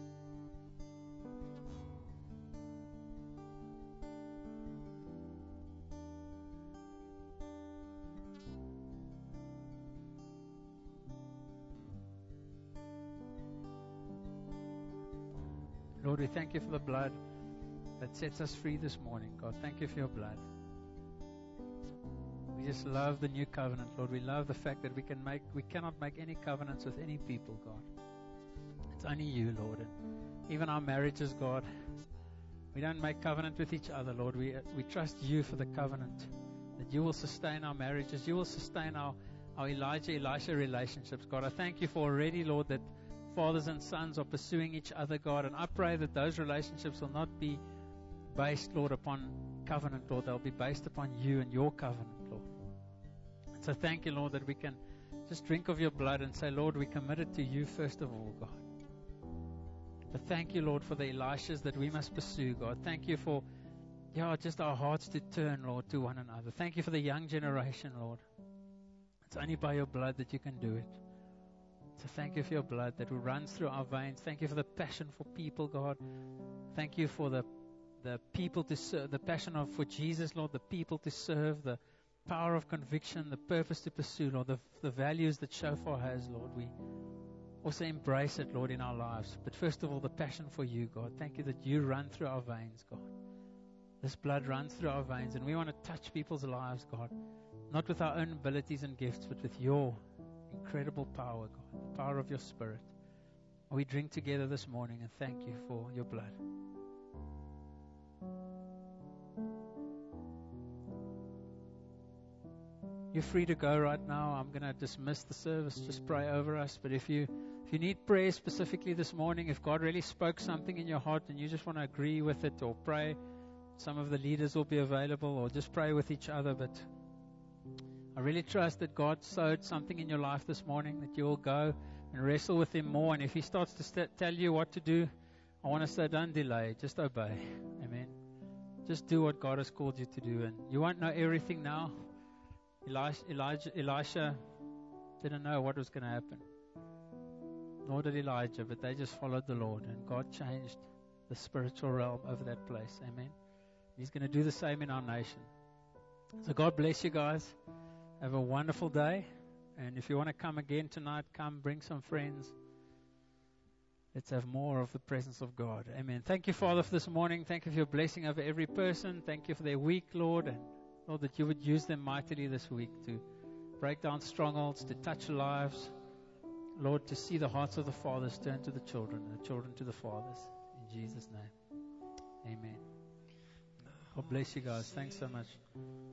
Lord, we thank you for the blood that sets us free this morning, God. Thank you for your blood. We just love the new covenant, Lord. We love the fact that we can make, we cannot make any covenants with any people, God. It's only you, Lord. And even our marriages, God, we don't make covenant with each other, Lord. We we trust you for the covenant, that you will sustain our marriages. You will sustain our, our Elijah-Elisha relationships, God. I thank you for already, Lord, that fathers and sons are pursuing each other, God. And I pray that those relationships will not be based, Lord, upon covenant, Lord. They'll be based upon you and your covenant, Lord. And so thank you, Lord, that we can just drink of your blood and say, Lord, we committed to you first of all, God. But thank you, Lord, for the Elishas that we must pursue, God. Thank you for, yeah, just our hearts to turn, Lord, to one another. Thank you for the young generation, Lord. It's only by your blood that you can do it. So thank you for your blood that runs through our veins. Thank you for the passion for people, God. Thank you for the the people to serve, the passion of for Jesus, Lord, the people to serve, the power of conviction, the purpose to pursue, Lord, the, the values that Shofar has, Lord. We also embrace it, Lord, in our lives. But first of all, the passion for you, God. Thank you that you run through our veins, God. This blood runs through our veins, and we want to touch people's lives, God. Not with our own abilities and gifts, but with your incredible power, God, the power of your Spirit. We drink together this morning and thank you for your blood. You're free to go right now. I'm going to dismiss the service, just pray over us. But if you if you need prayer specifically this morning, if God really spoke something in your heart and you just want to agree with it or pray, some of the leaders will be available, or just pray with each other. But I really trust that God sowed something in your life this morning, that you will go and wrestle with Him more. And if He starts to st- tell you what to do, I want to say, don't delay, just obey. Amen. Just do what God has called you to do. And you won't know everything now. Elijah, Elijah, Elisha didn't know what was going to happen. Nor did Elijah, but they just followed the Lord. And God changed the spiritual realm over that place. Amen. He's going to do the same in our nation. So God bless you guys. Have a wonderful day. And if you want to come again tonight, come, bring some friends. Let's have more of the presence of God. Amen. Thank you, Father, for this morning. Thank you for your blessing over every person. Thank you for their week, Lord. And Lord, that you would use them mightily this week to break down strongholds, to touch lives. Lord, to see the hearts of the fathers turn to the children, and the children to the fathers. In Jesus' name. Amen. God bless you guys. Thanks so much.